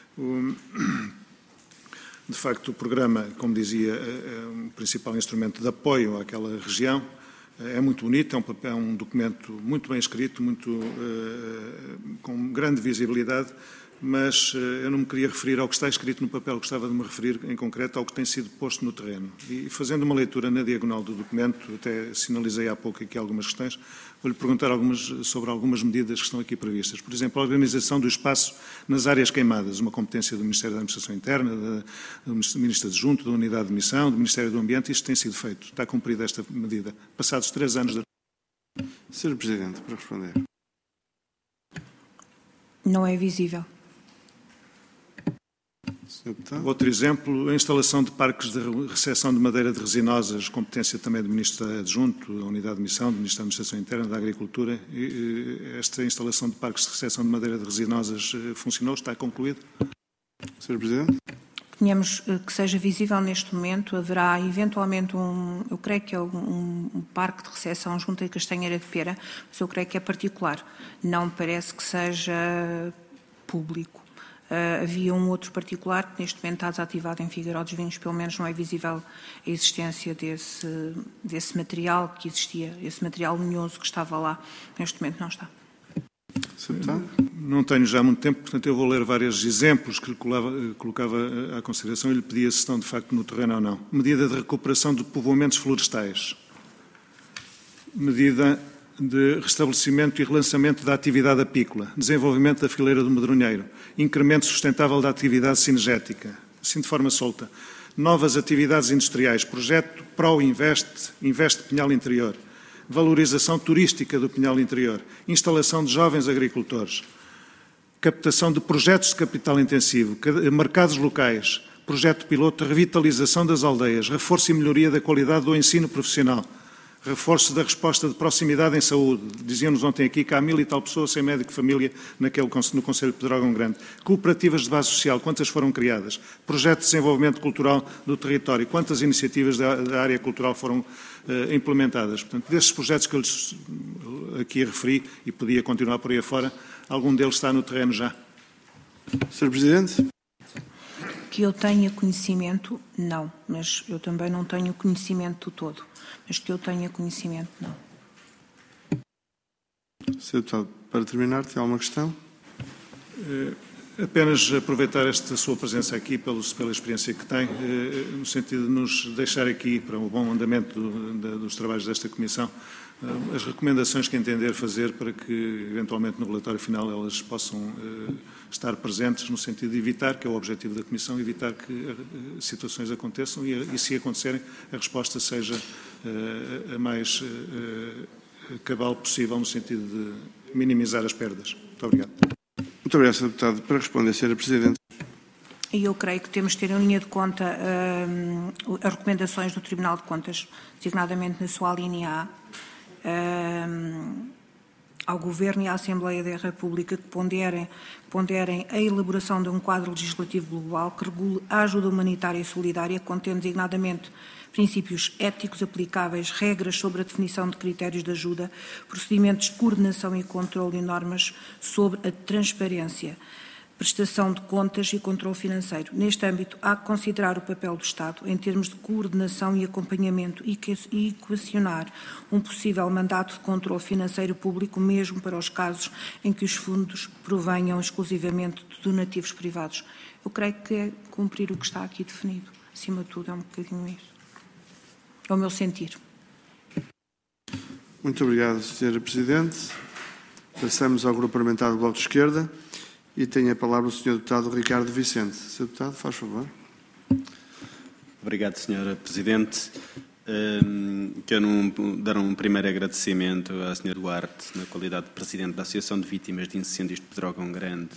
de facto, o programa, como dizia, é um principal instrumento de apoio àquela região. É muito bonito, é um documento muito bem escrito, com grande visibilidade, mas eu não me queria referir ao que está escrito no papel, gostava de me referir em concreto ao que tem sido posto no terreno. E fazendo uma leitura na diagonal do documento, até sinalizei há pouco aqui algumas questões, vou-lhe perguntar sobre algumas medidas que estão aqui previstas. Por exemplo, a organização do espaço nas áreas queimadas, uma competência do Ministério da Administração Interna, do Ministro Adjunto, da Unidade de Missão, do Ministério do Ambiente, isto tem sido feito. Está cumprida esta medida, passados 3 anos da... Sr. Presidente, para responder. Não é visível. Outro exemplo, a instalação de parques de recepção de madeira de resinosas, competência também do Ministro Adjunto, da Unidade de Missão, do Ministro da Administração Interna, da Agricultura. Esta instalação de parques de recepção de madeira de resinosas funcionou? Está concluído? Sr. Presidente. Tínhamos que seja visível neste momento, haverá eventualmente eu creio que é um parque de recepção junto à Castanheira de Pera, mas eu creio que é particular, não me parece que seja público. Havia um outro particular que neste momento está desativado em Figueiró dos Vinhos, pelo menos não é visível a existência desse material que existia, esse material lenhoso que estava lá, neste momento não está. Não tenho já muito tempo, portanto eu vou ler vários exemplos que lhe colocava à consideração e lhe pedia se estão de facto no terreno ou não. Medida de recuperação de povoamentos florestais. Medida de restabelecimento e relançamento da atividade apícola, desenvolvimento da fileira do medronheiro, incremento sustentável da atividade cinegética, assim de forma solta, novas atividades industriais, projeto ProInvest, Investe Pinhal Interior, valorização turística do Pinhal Interior, instalação de jovens agricultores, captação de projetos de capital intensivo, mercados locais, projeto piloto de revitalização das aldeias, reforço e melhoria da qualidade do ensino profissional, reforço da resposta de proximidade em saúde. Diziam-nos ontem aqui que há 1000 e tal pessoas sem médico de família no Conselho de Pedrógão Grande. Cooperativas de base social, quantas foram criadas? Projeto de desenvolvimento cultural do território, quantas iniciativas da área cultural foram implementadas? Portanto, desses projetos que eu lhes aqui referi, e podia continuar por aí afora, algum deles está no terreno já? Sr. Presidente. Que eu tenha conhecimento, não, mas eu também não tenho conhecimento do todo. Mas que eu tenha conhecimento, não. Sr. Deputado, para terminar, tem alguma questão? Apenas aproveitar esta sua presença aqui pela experiência que tem, no sentido de nos deixar aqui, para o bom andamento dos trabalhos desta Comissão, as recomendações que entender fazer para que, eventualmente, no relatório final elas possam estar presentes, no sentido de evitar, que é o objetivo da Comissão, evitar que situações aconteçam e se acontecerem, a resposta seja a mais cabal possível, no sentido de minimizar as perdas. Muito obrigado. Muito obrigado, Sr. Deputado. Para responder, Sra. Presidente. E eu creio que temos de ter em linha de conta as recomendações do Tribunal de Contas, designadamente na sua linha A, ao Governo e à Assembleia da República que ponderem a elaboração de um quadro legislativo global que regule a ajuda humanitária e solidária, contendo designadamente princípios éticos aplicáveis, regras sobre a definição de critérios de ajuda, procedimentos de coordenação e controle e normas sobre a transparência. prestação de contas e controle financeiro. Neste âmbito, há que considerar o papel do Estado em termos de coordenação e acompanhamento e equacionar um possível mandato de controle financeiro público, mesmo para os casos em que os fundos provenham exclusivamente de donativos privados. Eu creio que é cumprir o que está aqui definido. Acima de tudo, é um bocadinho isso. É o meu sentir. Muito obrigado, Sra. Presidente. Passamos ao Grupo Parlamentar do Bloco de Esquerda e tem a palavra o Sr. Deputado Ricardo Vicente. Sr. Deputado, faz favor. Obrigado, Sra. Presidente. Quero dar um primeiro agradecimento à Sra. Duarte, na qualidade de Presidente da Associação de Vítimas de Incêndios de Pedrógão Grande,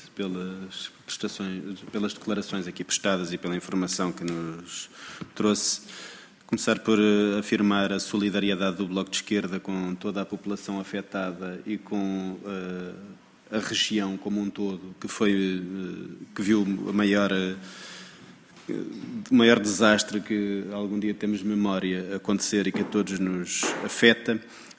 pelas declarações aqui prestadas e pela informação que nos trouxe. Começar por afirmar a solidariedade do Bloco de Esquerda com toda a população afetada e com a região como um todo, que viu o maior desastre que algum dia temos memória acontecer e que a todos nos afeta.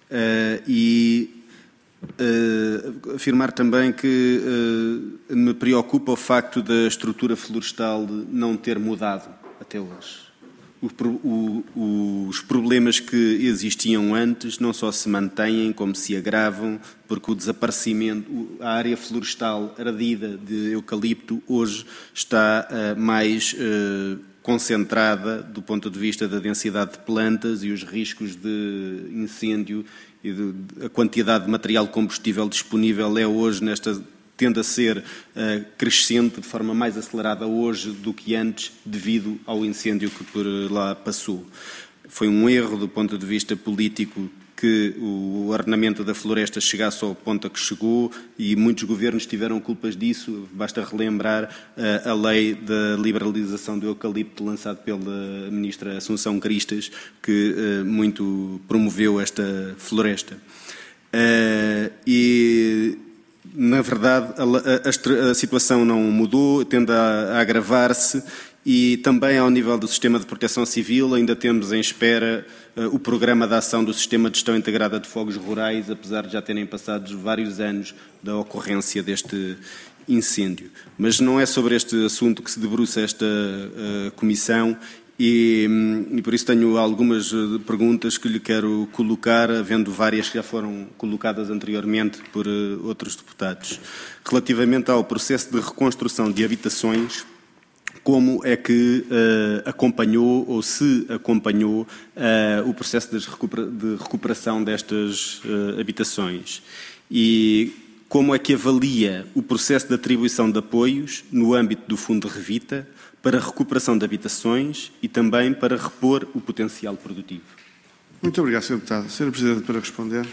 Afirmar também que me preocupa o facto da estrutura florestal não ter mudado até hoje. Os problemas que existiam antes não só se mantêm, como se agravam, porque o desaparecimento, a área florestal ardida de eucalipto hoje está mais concentrada do ponto de vista da densidade de plantas e os riscos de incêndio e a quantidade de material combustível disponível é hoje tende a ser crescente de forma mais acelerada hoje do que antes, devido ao incêndio que por lá passou. Foi um erro do ponto de vista político que o ordenamento da floresta chegasse ao ponto a que chegou e muitos governos tiveram culpas disso. Basta relembrar a lei da liberalização do eucalipto lançada pela Ministra Assunção Cristas, que muito promoveu esta floresta. Na verdade, a situação não mudou, tende a agravar-se e também ao nível do Sistema de Proteção Civil ainda temos em espera o Programa de Ação do Sistema de Gestão Integrada de Fogos Rurais, apesar de já terem passado vários anos da ocorrência deste incêndio. Mas não é sobre este assunto que se debruça esta comissão e por isso tenho algumas perguntas que lhe quero colocar, havendo várias que já foram colocadas anteriormente por outros deputados. Relativamente ao processo de reconstrução de habitações, como é que acompanhou ou se acompanhou o processo de recuperação destas habitações e como é que avalia o processo de atribuição de apoios no âmbito do Fundo Revita para a recuperação de habitações e também para repor o potencial produtivo. Muito obrigado, Sr. Deputado. Sra. Presidente, para responder.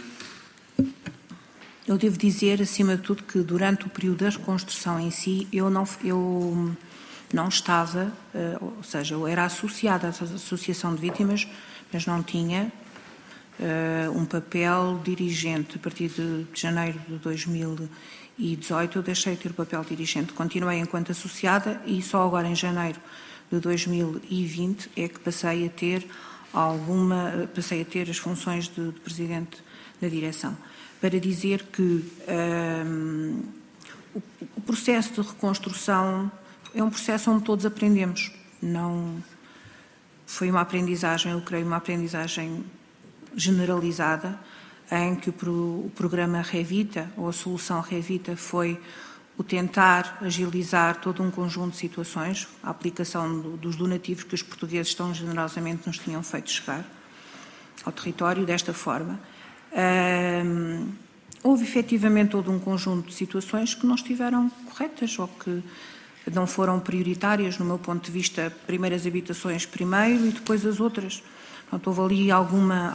Eu devo dizer, acima de tudo, que durante o período da reconstrução em si, eu não estava, ou seja, eu era associada à Associação de Vítimas, mas não tinha um papel dirigente. A partir de janeiro de 2018 eu deixei de ter o papel dirigente. Continuei enquanto associada e só agora em janeiro de 2020 é que passei a ter as funções de Presidente da Direção. Para dizer que o processo de reconstrução é um processo onde todos aprendemos. Não foi uma aprendizagem, eu creio, uma aprendizagem generalizada, em que o programa Revita, ou a solução Revita, foi o tentar agilizar todo um conjunto de situações, a aplicação dos donativos que os portugueses tão generosamente nos tinham feito chegar ao território desta forma. Houve efetivamente todo um conjunto de situações que não estiveram corretas ou que não foram prioritárias, no meu ponto de vista, primeiro as habitações primeiro e depois as outras. Portanto, houve ali alguma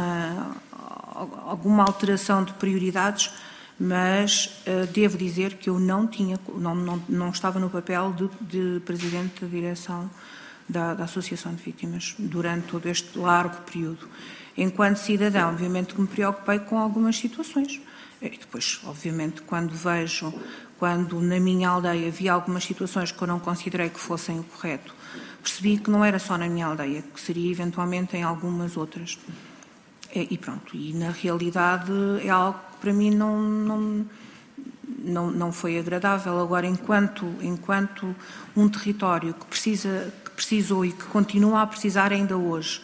alteração de prioridades, mas devo dizer que eu não estava no papel de Presidente da Direção da Associação de Vítimas durante todo este largo período. Enquanto cidadão, obviamente que me preocupei com algumas situações. E depois, obviamente, quando na minha aldeia havia algumas situações que eu não considerei que fossem o correto, percebi que não era só na minha aldeia, que seria eventualmente em algumas outras. E pronto, e na realidade é algo que para mim não foi agradável. Agora, enquanto um território que precisou e que continua a precisar ainda hoje,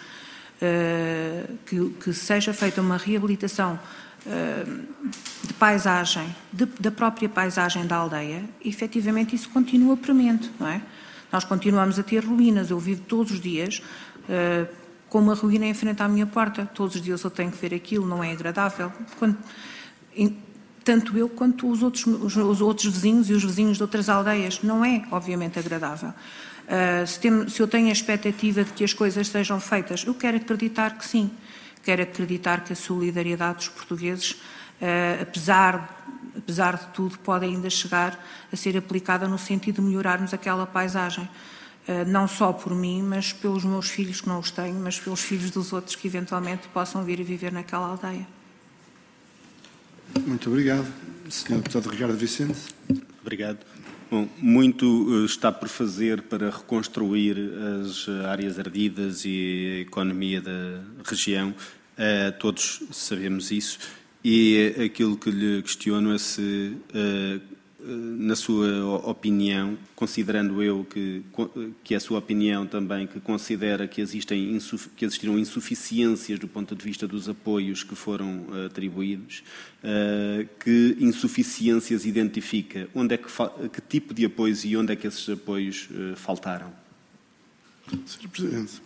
que seja feita uma reabilitação de paisagem, da própria paisagem da aldeia, efetivamente isso continua premente, não é? Nós continuamos a ter ruínas. Eu vivo todos os dias com uma ruína em frente à minha porta. Todos os dias eu tenho que ver aquilo, não é agradável. Tanto eu quanto os outros vizinhos e os vizinhos de outras aldeias. Não é, obviamente, agradável. Se eu tenho a expectativa de que as coisas sejam feitas, eu quero acreditar que sim. Quero acreditar que a solidariedade dos portugueses, apesar de tudo, pode ainda chegar a ser aplicada no sentido de melhorarmos aquela paisagem. Não só por mim, mas pelos meus filhos, que não os tenho, mas pelos filhos dos outros que eventualmente possam vir a viver naquela aldeia. Muito obrigado. Sr. Deputado Ricardo Vicente. Obrigado. Bom, muito está por fazer para reconstruir as áreas ardidas e a economia da região. Todos sabemos isso. E aquilo que lhe questiono é se, na sua opinião, considerando eu que é a sua opinião também, que considera que existiram insuficiências do ponto de vista dos apoios que foram atribuídos, que insuficiências identifica? Que tipo de apoios e onde é que esses apoios faltaram? Sr. Presidente.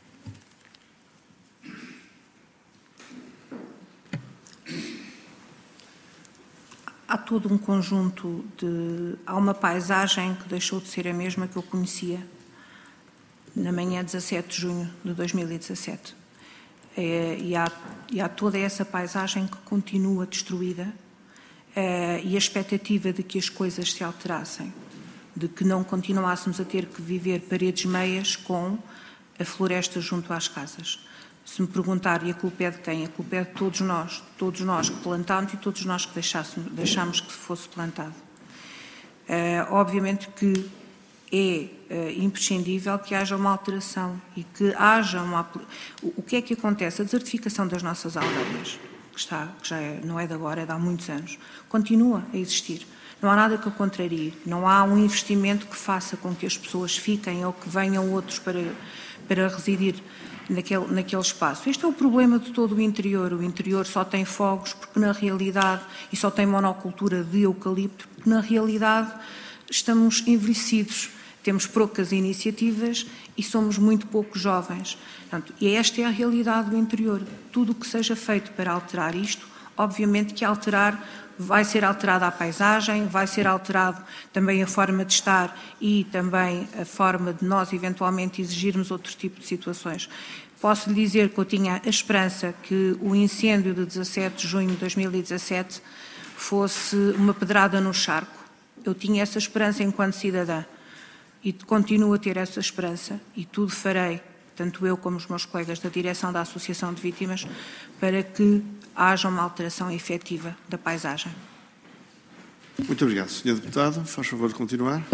Há todo um conjunto há uma paisagem que deixou de ser a mesma que eu conhecia na manhã 17 de junho de 2017. E há toda essa paisagem que continua destruída e a expectativa de que as coisas se alterassem, de que não continuássemos a ter que viver paredes meias com a floresta junto às casas. Se me perguntar, e a culpa é de quem? A culpa é de todos nós que plantámos e todos nós que deixámos que fosse plantado. Obviamente que é imprescindível que haja uma alteração e que haja O que é que acontece? A desertificação das nossas aldeias, que já não é de agora, é de há muitos anos, continua a existir. Não há nada que o contrarie, não há um investimento que faça com que as pessoas fiquem ou que venham outros para residir naquele espaço. Este é o problema de todo o interior. O interior só tem fogos porque na realidade, e só tem monocultura de eucalipto, porque na realidade estamos envelhecidos, temos poucas iniciativas e somos muito pouco jovens. Portanto, e esta é a realidade do interior. Tudo o que seja feito para alterar isto, obviamente que vai ser alterada a paisagem, vai ser alterado também a forma de estar e também a forma de nós eventualmente exigirmos outro tipo de situações. Posso lhe dizer que eu tinha a esperança que o incêndio de 17 de junho de 2017 fosse uma pedrada no charco. Eu tinha essa esperança enquanto cidadã e continuo a ter essa esperança e tudo farei, tanto eu como os meus colegas da direção da Associação de Vítimas, para que haja uma alteração efetiva da paisagem. Muito obrigado. Sr. Deputado, faz favor de continuar.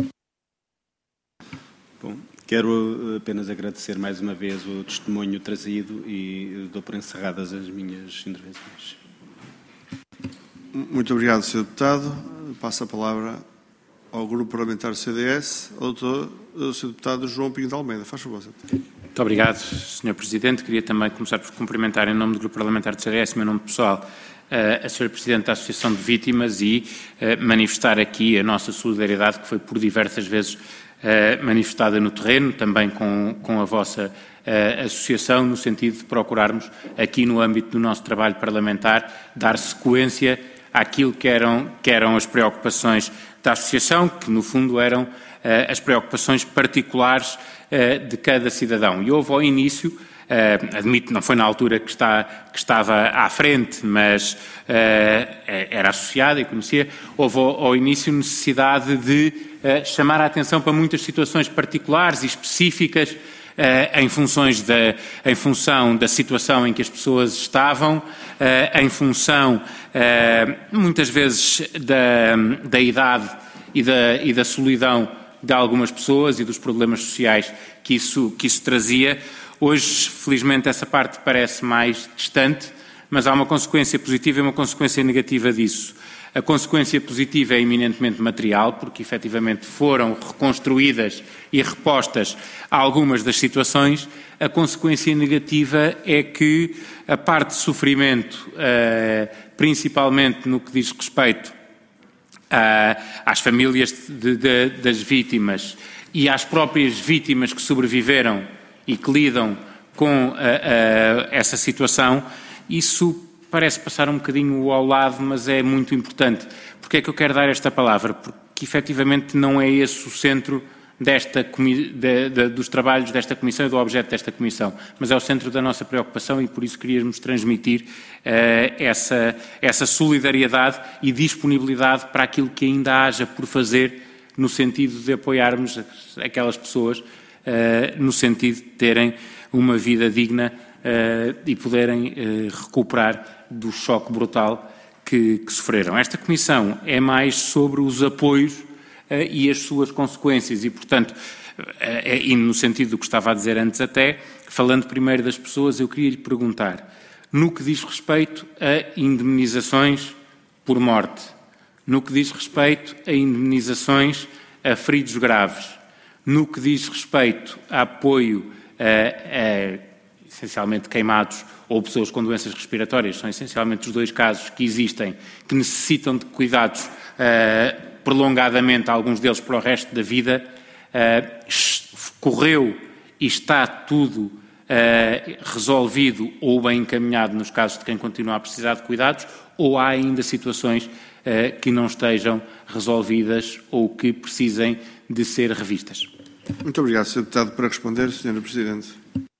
Bom, quero apenas agradecer mais uma vez o testemunho trazido e dou por encerradas as minhas intervenções. Muito obrigado, Sr. Deputado. Passo a palavra ao Grupo Parlamentar do CDS, ao Sr. Deputado João Pinho de Almeida. Faz favor, Sr. Deputado. Muito obrigado, Sr. Presidente. Queria também começar por cumprimentar, em nome do Grupo Parlamentar do CDS, meu nome pessoal, a Sra. Presidente da Associação de Vítimas e manifestar aqui a nossa solidariedade, que foi por diversas vezes manifestada no terreno, também com a vossa associação, no sentido de procurarmos, aqui no âmbito do nosso trabalho parlamentar, dar sequência àquilo que eram as preocupações da associação, que no fundo eram as preocupações particulares de cada cidadão. E houve ao início, admito, não foi na altura que estava à frente, mas era associada e conhecia, houve ao início necessidade de chamar a atenção para muitas situações particulares e específicas em função da situação em que as pessoas estavam, em função, muitas vezes, da idade e da solidão de algumas pessoas e dos problemas sociais que isso trazia. Hoje, felizmente, essa parte parece mais distante, mas há uma consequência positiva e uma consequência negativa disso. A consequência positiva é eminentemente material, porque efetivamente foram reconstruídas e repostas algumas das situações. A consequência negativa é que a parte de sofrimento, principalmente no que diz respeito às famílias das vítimas e às próprias vítimas que sobreviveram e que lidam com essa situação, isso parece passar um bocadinho ao lado, mas é muito importante. Porque é que eu quero dar esta palavra? Porque efetivamente não é esse o centro dos trabalhos desta Comissão e do objeto desta Comissão, mas é o centro da nossa preocupação e por isso queríamos transmitir essa solidariedade e disponibilidade para aquilo que ainda haja por fazer no sentido de apoiarmos aquelas pessoas, no sentido de terem uma vida digna e poderem recuperar do choque brutal que sofreram. Esta Comissão é mais sobre os apoios e as suas consequências e, portanto, e no sentido do que estava a dizer antes até, falando primeiro das pessoas, eu queria lhe perguntar, no que diz respeito a indemnizações por morte, no que diz respeito a indemnizações a feridos graves, no que diz respeito a apoio essencialmente queimados ou pessoas com doenças respiratórias, são essencialmente os dois casos que existem, que necessitam de cuidados prolongadamente, alguns deles para o resto da vida, correu e está tudo resolvido ou bem encaminhado nos casos de quem continua a precisar de cuidados, ou há ainda situações que não estejam resolvidas ou que precisem de ser revistas? Muito obrigado, Sr. Deputado. Para responder, Sra. Presidente.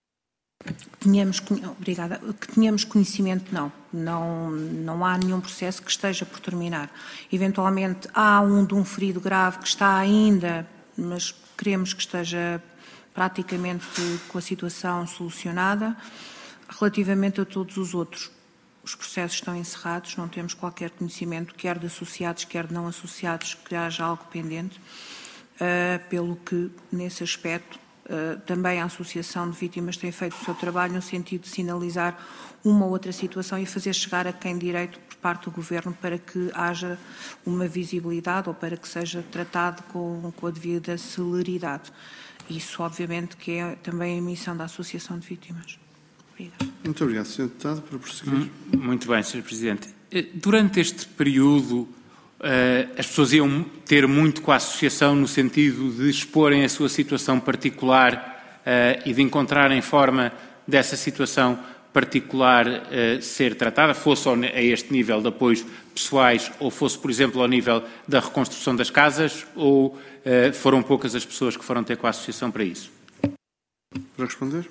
Obrigada. Que tenhamos conhecimento, não há nenhum processo que esteja por terminar. Eventualmente há de um ferido grave que está ainda, mas queremos que esteja praticamente com a situação solucionada. Relativamente a todos os outros, os processos estão encerrados, não temos qualquer conhecimento, quer de associados, quer de não associados, que haja algo pendente, pelo que, nesse aspecto, também a Associação de Vítimas tem feito o seu trabalho no sentido de sinalizar uma ou outra situação e fazer chegar a quem direito por parte do Governo para que haja uma visibilidade ou para que seja tratado com a devida celeridade. Isso, obviamente, que é também a missão da Associação de Vítimas. Obrigada. Muito obrigado, Sr. Deputado, para prosseguir. Muito bem, Sr. Presidente. Durante este período, as pessoas iam ter muito com a Associação no sentido de exporem a sua situação particular e de encontrarem forma dessa situação particular ser tratada, fosse a este nível de apoios pessoais ou fosse, por exemplo, ao nível da reconstrução das casas, ou foram poucas as pessoas que foram ter com a Associação para isso? Para responder.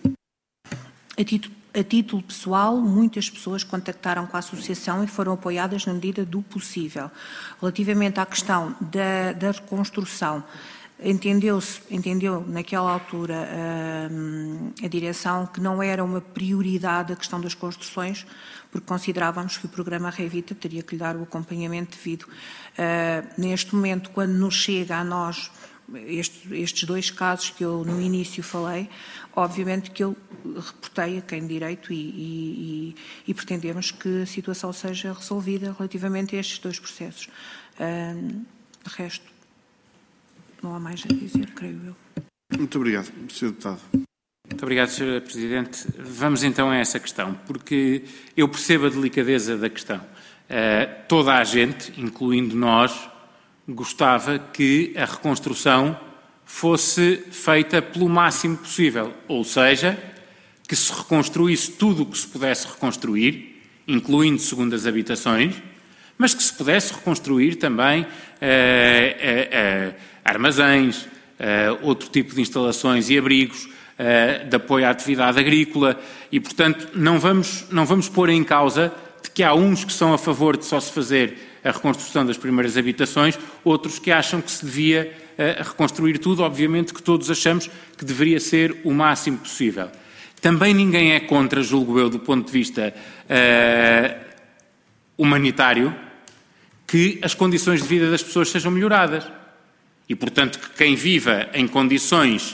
A título pessoal, muitas pessoas contactaram com a Associação e foram apoiadas na medida do possível. Relativamente à questão da reconstrução, entendeu naquela altura a direção que não era uma prioridade a questão das construções, porque considerávamos que o programa Revita teria que lhe dar o acompanhamento devido. Neste momento, quando nos chega a nós estes dois casos que eu no início falei, obviamente que eu reportei a quem de direito e pretendemos que a situação seja resolvida relativamente a estes dois processos. De resto, não há mais a dizer, creio eu. Muito obrigado, Sr. Deputado. Muito obrigado, Sr. Presidente. Vamos então a essa questão, porque eu percebo a delicadeza da questão. Toda a gente, incluindo nós, gostava que a reconstrução fosse feita pelo máximo possível, ou seja, que se reconstruísse tudo o que se pudesse reconstruir, incluindo segundas habitações, mas que se pudesse reconstruir também armazéns, outro tipo de instalações e abrigos, de apoio à atividade agrícola e, portanto, não vamos pôr em causa de que há uns que são a favor de só se fazer a reconstrução das primeiras habitações, outros que acham que se devia reconstruir tudo. Obviamente que todos achamos que deveria ser o máximo possível. Também ninguém é contra, julgo eu, do ponto de vista humanitário, que as condições de vida das pessoas sejam melhoradas. E, portanto, que quem viva em condições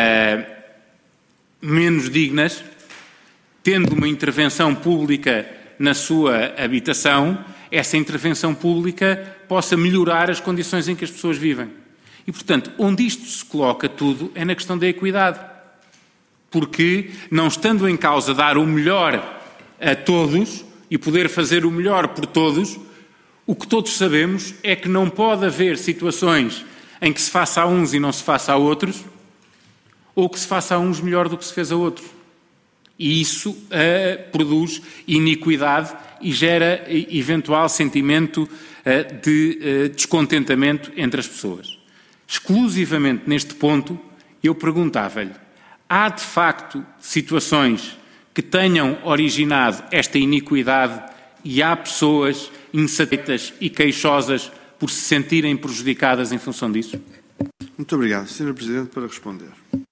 menos dignas, tendo uma intervenção pública na sua habitação, essa intervenção pública possa melhorar as condições em que as pessoas vivem. E, portanto, onde isto se coloca tudo é na questão da equidade. Porque, não estando em causa dar o melhor a todos e poder fazer o melhor por todos, o que todos sabemos é que não pode haver situações em que se faça a uns e não se faça a outros, ou que se faça a uns melhor do que se fez a outros. E isso produz iniquidade e gera eventual sentimento de descontentamento entre as pessoas. Exclusivamente neste ponto, eu perguntava-lhe, há de facto situações que tenham originado esta iniquidade e há pessoas insatisfeitas e queixosas por se sentirem prejudicadas em função disso? Muito obrigado. Sr. Presidente, para responder.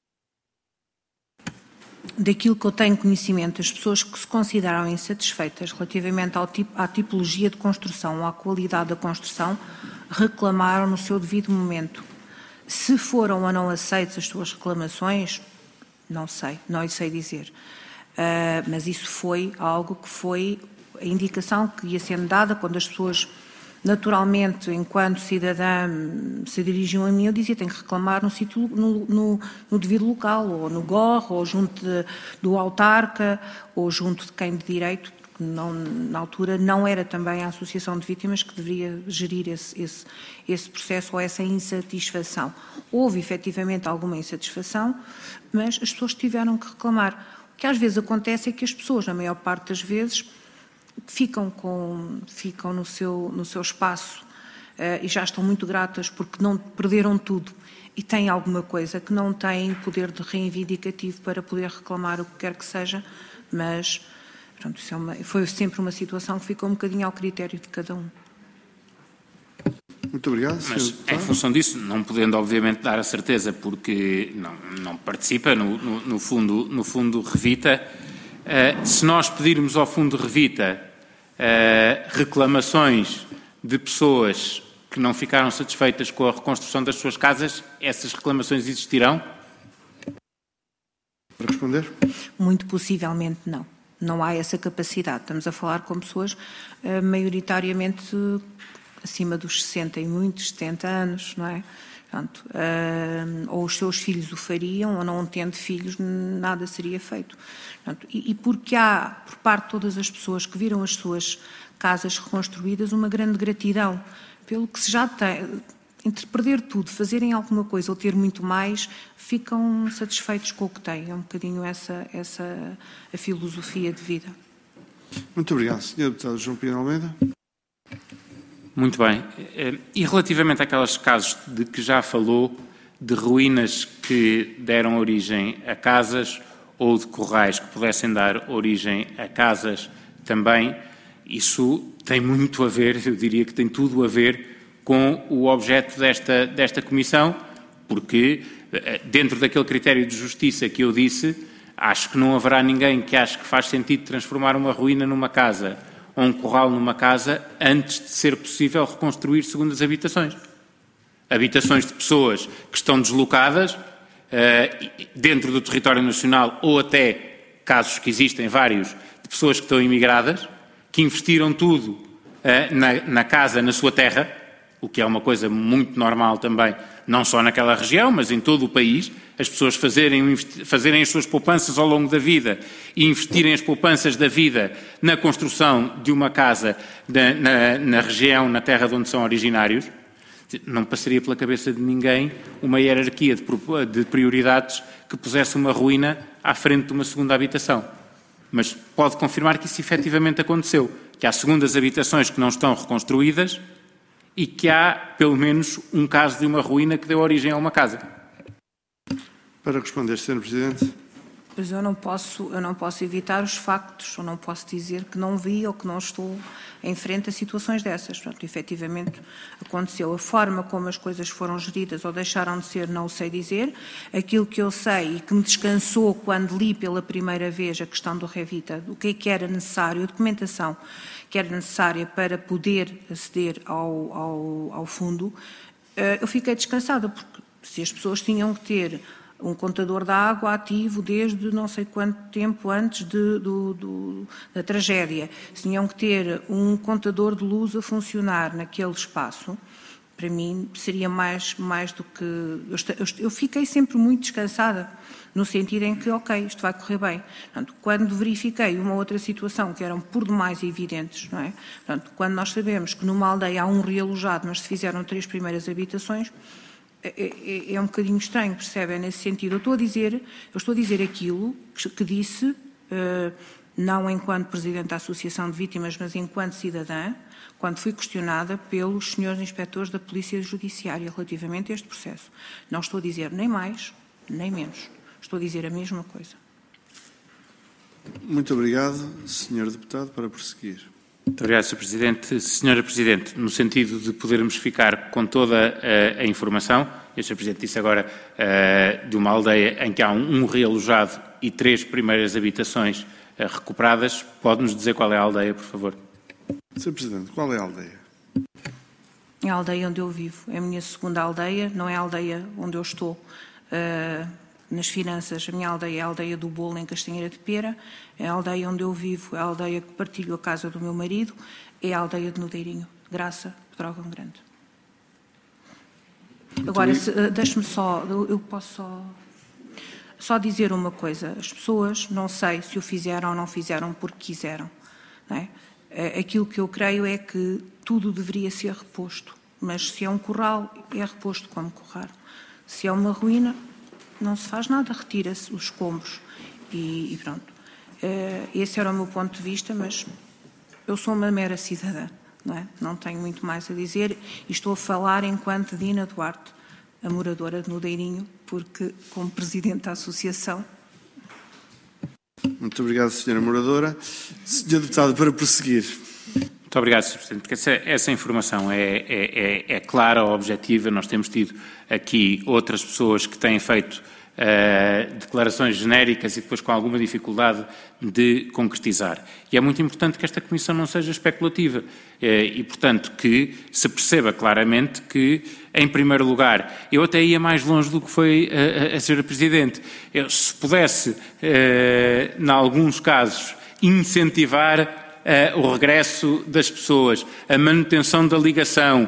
Daquilo que eu tenho conhecimento, as pessoas que se consideram insatisfeitas relativamente à tipologia de construção ou à qualidade da construção, reclamaram no seu devido momento. Se foram ou não aceitas as suas reclamações, não sei, não lhe sei dizer. Mas isso foi algo que foi a indicação que ia sendo dada quando as pessoas, naturalmente, enquanto cidadã, se dirigiam a mim, eu dizia, tenho que reclamar no sítio, no devido local, ou no GOR, ou junto do autarca, ou junto de quem de direito, porque não, na altura não era também a Associação de Vítimas que deveria gerir esse processo ou essa insatisfação. Houve efetivamente alguma insatisfação, mas as pessoas tiveram que reclamar. O que às vezes acontece é que as pessoas, na maior parte das vezes, ficam no seu espaço e já estão muito gratas porque não perderam tudo e têm alguma coisa que não têm poder de reivindicativo para poder reclamar o que quer que seja, mas pronto, isso foi sempre uma situação que ficou um bocadinho ao critério de cada um. Muito obrigado. Mas, em função disso, não podendo obviamente dar a certeza porque não participa no fundo Revita, se nós pedirmos ao fundo Revita reclamações de pessoas que não ficaram satisfeitas com a reconstrução das suas casas, essas reclamações existirão? Para responder? Muito possivelmente não. Não há essa capacidade. Estamos a falar com pessoas maioritariamente acima dos 60 e muitos, 70 anos, não é? Portanto, ou os seus filhos o fariam, ou não tendo filhos, nada seria feito. Portanto, e porque há, por parte de todas as pessoas que viram as suas casas reconstruídas, uma grande gratidão pelo que se já tem. Entre perder tudo, fazerem alguma coisa ou ter muito mais, ficam satisfeitos com o que têm. É um bocadinho essa a filosofia de vida. Muito obrigado. Sr. Deputado João Pinheiro Almeida. Muito bem. E relativamente àqueles casos de que já falou, de ruínas que deram origem a casas ou de corrais que pudessem dar origem a casas também, isso tem muito a ver, eu diria que tem tudo a ver com o objeto desta comissão, porque dentro daquele critério de justiça que eu disse, acho que não haverá ninguém que ache que faz sentido transformar uma ruína numa casa ou um corral numa casa antes de ser possível reconstruir segundas habitações. Habitações de pessoas que estão deslocadas dentro do território nacional ou até casos que existem vários de pessoas que estão imigradas, que investiram tudo na casa, na sua terra, o que é uma coisa muito normal também, não só naquela região, mas em todo o país, as pessoas fazerem as suas poupanças ao longo da vida e investirem as poupanças da vida na construção de uma casa na região, na terra de onde são originários. Não passaria pela cabeça de ninguém uma hierarquia de prioridades que pusesse uma ruína à frente de uma segunda habitação. Mas pode confirmar que isso efetivamente aconteceu, que há segundas habitações que não estão reconstruídas e que há, pelo menos, um caso de uma ruína que deu origem a uma casa. Para responder, Sr. Presidente. Mas eu não posso evitar os factos, ou não posso dizer que não vi ou que não estou em frente a situações dessas. Portanto, efetivamente aconteceu. A forma como as coisas foram geridas ou deixaram de ser, não o sei dizer. Aquilo que eu sei e que me descansou quando li pela primeira vez a questão do Revita, o que é que era necessário, a documentação que era necessária para poder aceder ao fundo, eu fiquei descansada, porque se as pessoas tinham que ter um contador da água ativo desde não sei quanto tempo antes da tragédia, se tinham que ter um contador de luz a funcionar naquele espaço, para mim seria mais do que... Eu fiquei sempre muito descansada, no sentido em que, ok, isto vai correr bem. Portanto, quando verifiquei uma outra situação que eram por demais evidentes, não é? Portanto, quando nós sabemos que numa aldeia há um realojado, mas se fizeram 3 primeiras habitações, é um bocadinho estranho, percebem? Nesse sentido, eu estou a dizer aquilo que disse, não enquanto Presidente da Associação de Vítimas, mas enquanto cidadã, quando fui questionada pelos senhores inspectores da Polícia Judiciária relativamente a este processo. Não estou a dizer nem mais, nem menos. Estou a dizer a mesma coisa. Muito obrigado, Sr. Deputado, para prosseguir. Muito obrigado, Sr. Presidente. Sra. Presidente, no sentido de podermos ficar com toda a informação, e o Sr. Presidente disse agora de uma aldeia em que há um realojado e 3 primeiras habitações recuperadas, pode-nos dizer qual é a aldeia, por favor? Sr. Presidente, qual é a aldeia? É a aldeia onde eu vivo. É a minha segunda aldeia, não é a aldeia onde eu estou nas finanças. A minha aldeia é a aldeia do Bolo, em Castanheira de Pera. É a aldeia onde eu vivo, é a aldeia que partilho a casa do meu marido. É a aldeia de Nudeirinho, Graça, Pedrógão Grande. Agora, deixe-me só, eu posso só dizer uma coisa. As pessoas, não sei se o fizeram ou não fizeram porque quiseram, não é? Aquilo que eu creio é que tudo deveria ser reposto, mas se é um curral, é reposto como curral. Se é uma ruína, não se faz nada, retira-se os escombros e pronto. Esse era o meu ponto de vista, mas eu sou uma mera cidadã, não é? Não tenho muito mais a dizer e estou a falar enquanto Dina Duarte, a moradora de Nudeirinho, porque como Presidente da Associação... Muito obrigado, Sra. Moradora. Sr. Deputado, para prosseguir. Muito obrigado, Sr. Presidente, porque essa informação é clara, objetiva. Nós temos tido aqui outras pessoas que têm feito declarações genéricas e depois com alguma dificuldade de concretizar. E é muito importante que esta Comissão não seja especulativa e, portanto, que se perceba claramente que, em primeiro lugar, eu até ia mais longe do que foi a Sra. Presidente. Se pudesse, em alguns casos, incentivar o regresso das pessoas, a manutenção da ligação,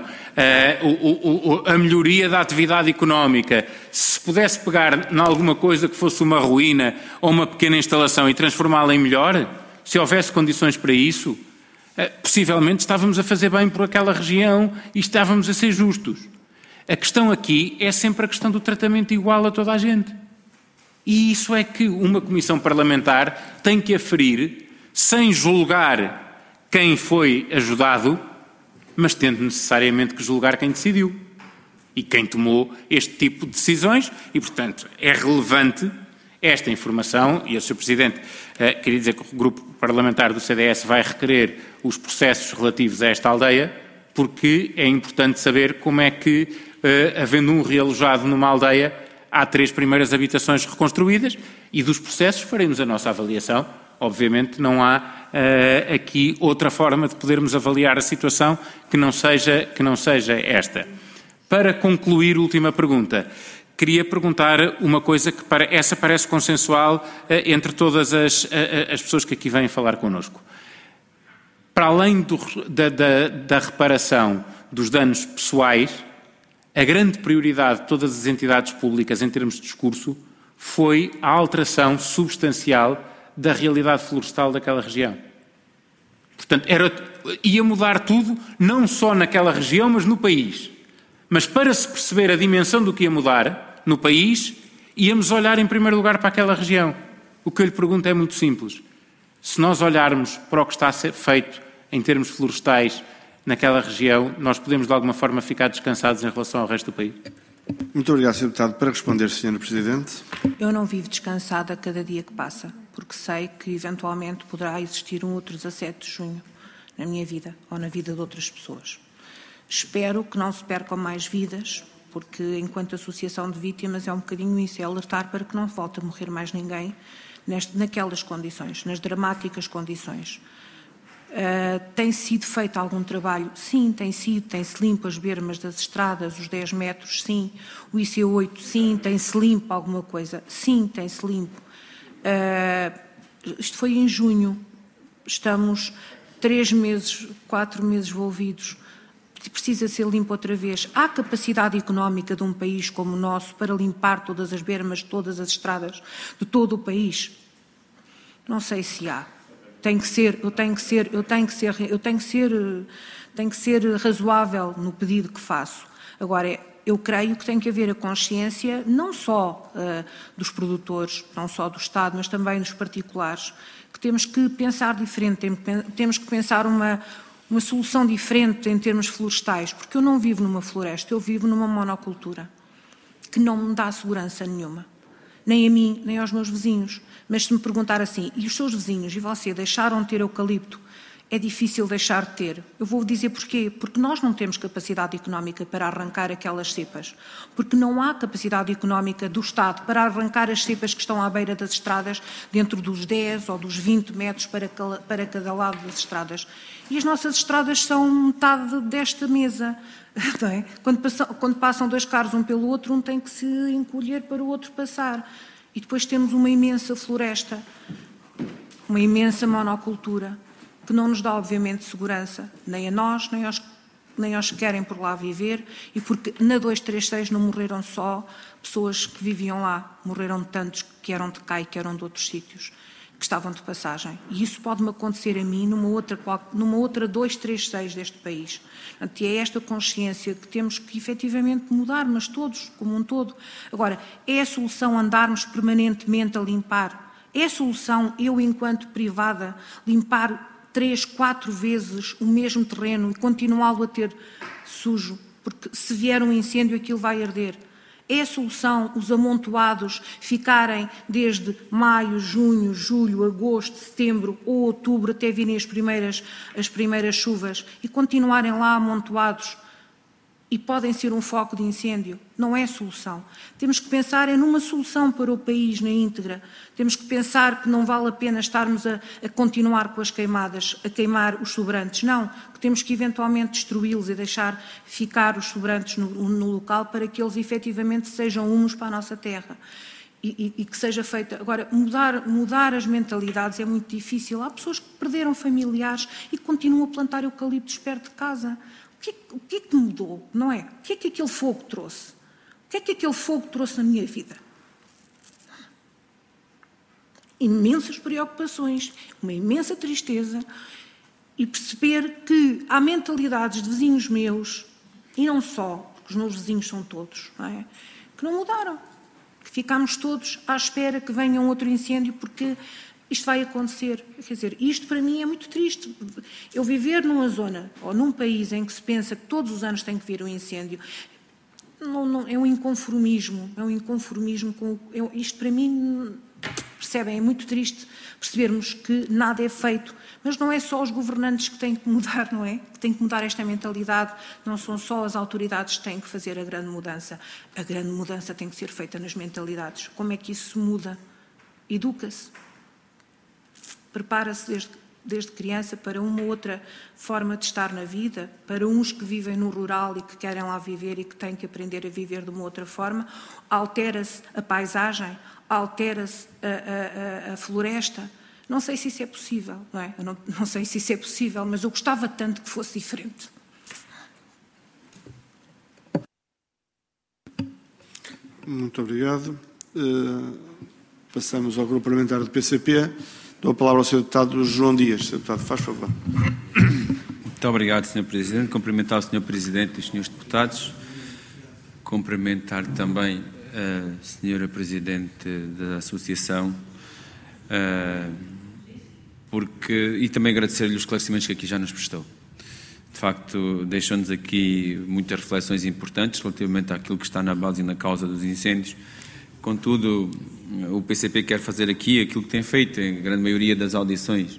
a melhoria da atividade económica, se pudesse pegar em alguma coisa que fosse uma ruína ou uma pequena instalação e transformá-la em melhor, se houvesse condições para isso, possivelmente estávamos a fazer bem por aquela região e estávamos a ser justos. A questão aqui é sempre a questão do tratamento igual a toda a gente. E isso é que uma comissão parlamentar tem que aferir sem julgar quem foi ajudado, mas tendo necessariamente que julgar quem decidiu e quem tomou este tipo de decisões e, portanto, é relevante esta informação e o Sr. Presidente queria dizer que o grupo parlamentar do CDS vai requerer os processos relativos a esta aldeia porque é importante saber como é que, havendo um realojado numa aldeia, há 3 primeiras habitações reconstruídas e dos processos faremos a nossa avaliação. Obviamente não há aqui outra forma de podermos avaliar a situação que não seja esta. Para concluir, última pergunta. Queria perguntar uma coisa que essa parece consensual entre todas as pessoas que aqui vêm falar connosco. Para além da reparação dos danos pessoais, a grande prioridade de todas as entidades públicas em termos de discurso foi a alteração substancial da realidade florestal daquela região. Portanto, ia mudar tudo, não só naquela região, mas no país. Mas para se perceber a dimensão do que ia mudar no país, íamos olhar em primeiro lugar para aquela região. O que eu lhe pergunto é muito simples. Se nós olharmos para o que está a ser feito em termos florestais naquela região, nós podemos de alguma forma ficar descansados em relação ao resto do país? Muito obrigado, Sr. Deputado. Para responder, Sr. Presidente. Eu não vivo descansada cada dia que passa, porque sei que eventualmente poderá existir um outro 17 de junho na minha vida ou na vida de outras pessoas. Espero que não se percam mais vidas, porque enquanto associação de vítimas é um bocadinho isso, é alertar para que não volte a morrer mais ninguém naquelas condições, nas dramáticas condições. Tem sido feito algum trabalho? Sim, tem-se limpo as bermas das estradas, os 10 metros, sim. O IC8, sim, tem-se limpo alguma coisa? Sim, tem-se limpo. Isto foi em junho, estamos 3 meses, 4 meses envolvidos. Precisa ser limpo outra vez. Há capacidade económica de um país como o nosso para limpar todas as bermas, todas as estradas de todo o país? Não sei se há. Tem que ser razoável no pedido que faço. Agora, eu creio que tem que haver a consciência não só dos produtores, não só do Estado, mas também dos particulares, que temos que pensar diferente, temos que pensar uma solução diferente em termos florestais, porque eu não vivo numa floresta, eu vivo numa monocultura, que não me dá segurança nenhuma, nem a mim, nem aos meus vizinhos. Mas se me perguntar assim, e os seus vizinhos e você deixaram de ter eucalipto, é difícil deixar de ter. Eu vou dizer porquê. Porque nós não temos capacidade económica para arrancar aquelas cepas. Porque não há capacidade económica do Estado para arrancar as cepas que estão à beira das estradas, dentro dos 10 ou dos 20 metros para cada lado das estradas. E as nossas estradas são metade desta mesa. Não é? Quando passam 2 carros um pelo outro, um tem que se encolher para o outro passar. E depois temos uma imensa floresta, uma imensa monocultura, que não nos dá, obviamente, segurança, nem a nós, nem aos que querem por lá viver, e porque na 236 não morreram só pessoas que viviam lá, morreram tantos que eram de cá e que eram de outros sítios, que estavam de passagem. E isso pode-me acontecer a mim numa outra 236 deste país. Portanto, é esta consciência que temos que efetivamente mudar, mas todos, como um todo. Agora, é a solução andarmos permanentemente a limpar? É a solução, eu enquanto privada, limpar 3, 4 vezes o mesmo terreno e continuá-lo a ter sujo? Porque se vier um incêndio aquilo vai arder. É a solução os amontoados ficarem desde maio, junho, julho, agosto, setembro ou outubro até virem as primeiras chuvas e continuarem lá amontoados e podem ser um foco de incêndio? Não é solução. Temos que pensar numa solução para o país na íntegra. Temos que pensar que não vale a pena estarmos a continuar com as queimadas, a queimar os sobrantes. Não, que temos que eventualmente destruí-los e deixar ficar os sobrantes no local para que eles efetivamente sejam humus para a nossa terra. E que seja feita. Agora, mudar as mentalidades é muito difícil. Há pessoas que perderam familiares e continuam a plantar eucaliptos perto de casa. O que é que mudou, não é? O que é que aquele fogo trouxe? O que é que aquele fogo trouxe na minha vida? Imensas preocupações, uma imensa tristeza e perceber que há mentalidades de vizinhos meus, e não só, porque os meus vizinhos são todos, não é? Que não mudaram, que ficámos todos à espera que venha um outro incêndio porque isto vai acontecer. Quer dizer, isto para mim é muito triste. Eu viver numa zona ou num país em que se pensa que todos os anos tem que vir um incêndio, não, é um inconformismo. Isto para mim, percebem, é muito triste percebermos que nada é feito. Mas não é só os governantes que têm que mudar, não é? Que têm que mudar esta mentalidade. Não são só as autoridades que têm que fazer a grande mudança. A grande mudança tem que ser feita nas mentalidades. Como é que isso se muda? Educa-se. Prepara-se desde criança para uma outra forma de estar na vida, para uns que vivem no rural e que querem lá viver e que têm que aprender a viver de uma outra forma. Altera-se a paisagem, altera-se a floresta. Não sei se isso é possível, não é? Eu não sei se isso é possível, mas eu gostava tanto que fosse diferente. Muito obrigado. Passamos ao grupo parlamentar do PCP. Dou a palavra ao Sr. Deputado João Dias. Sr. Deputado, faz favor. Muito obrigado, Sr. Presidente. Cumprimentar o Sr. Presidente e os Srs. Deputados. Cumprimentar também a Sra. Presidente da Associação e também agradecer-lhe os esclarecimentos que aqui já nos prestou. De facto, deixou-nos aqui muitas reflexões importantes relativamente àquilo que está na base e na causa dos incêndios. Contudo, o PCP quer fazer aqui aquilo que tem feito em grande maioria das audições.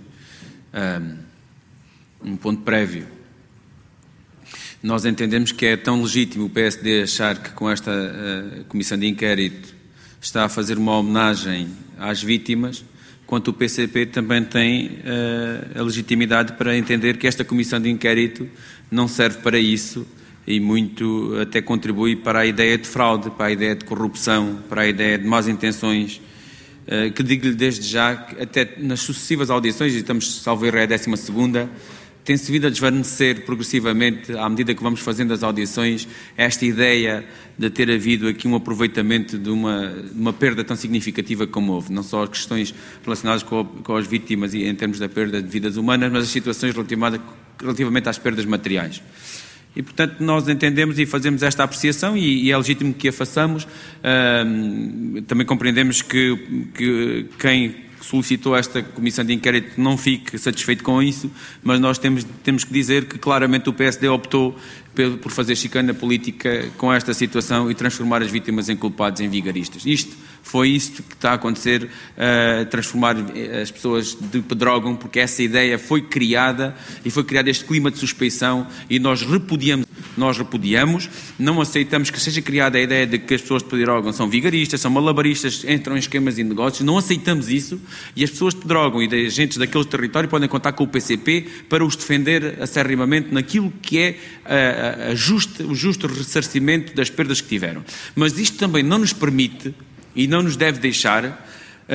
Um ponto prévio. Nós entendemos que é tão legítimo o PSD achar que com esta comissão de inquérito está a fazer uma homenagem às vítimas, quanto o PCP também tem a legitimidade para entender que esta comissão de inquérito não serve para isso e muito até contribui para a ideia de fraude, para a ideia de corrupção, para a ideia de más intenções, que digo-lhe desde já que até nas sucessivas audições, e estamos, salvo erro, é a 12ª, tem-se vindo a desvanecer progressivamente, à medida que vamos fazendo as audições, esta ideia de ter havido aqui um aproveitamento de uma perda tão significativa como houve. Não só as questões relacionadas com as vítimas e em termos da perda de vidas humanas, mas as situações relativamente às perdas materiais. E, portanto, nós entendemos e fazemos esta apreciação e é legítimo que a façamos. Também compreendemos que quem solicitou esta comissão de inquérito não fique satisfeito com isso, mas nós temos que dizer que claramente o PSD optou por fazer chicana política com esta situação e transformar as vítimas em culpados, em vigaristas. Foi isto que está a acontecer, transformar as pessoas de Pedrógão, porque essa ideia foi criada e foi criado este clima de suspeição e nós repudiamos, não aceitamos que seja criada a ideia de que as pessoas de Pedrógão são vigaristas, são malabaristas, entram em esquemas e negócios, não aceitamos isso e as pessoas de Pedrógão e de agentes daquele território podem contar com o PCP para os defender acerrimamente naquilo que é o justo ressarcimento das perdas que tiveram. Mas isto também não nos permite e não nos deve deixar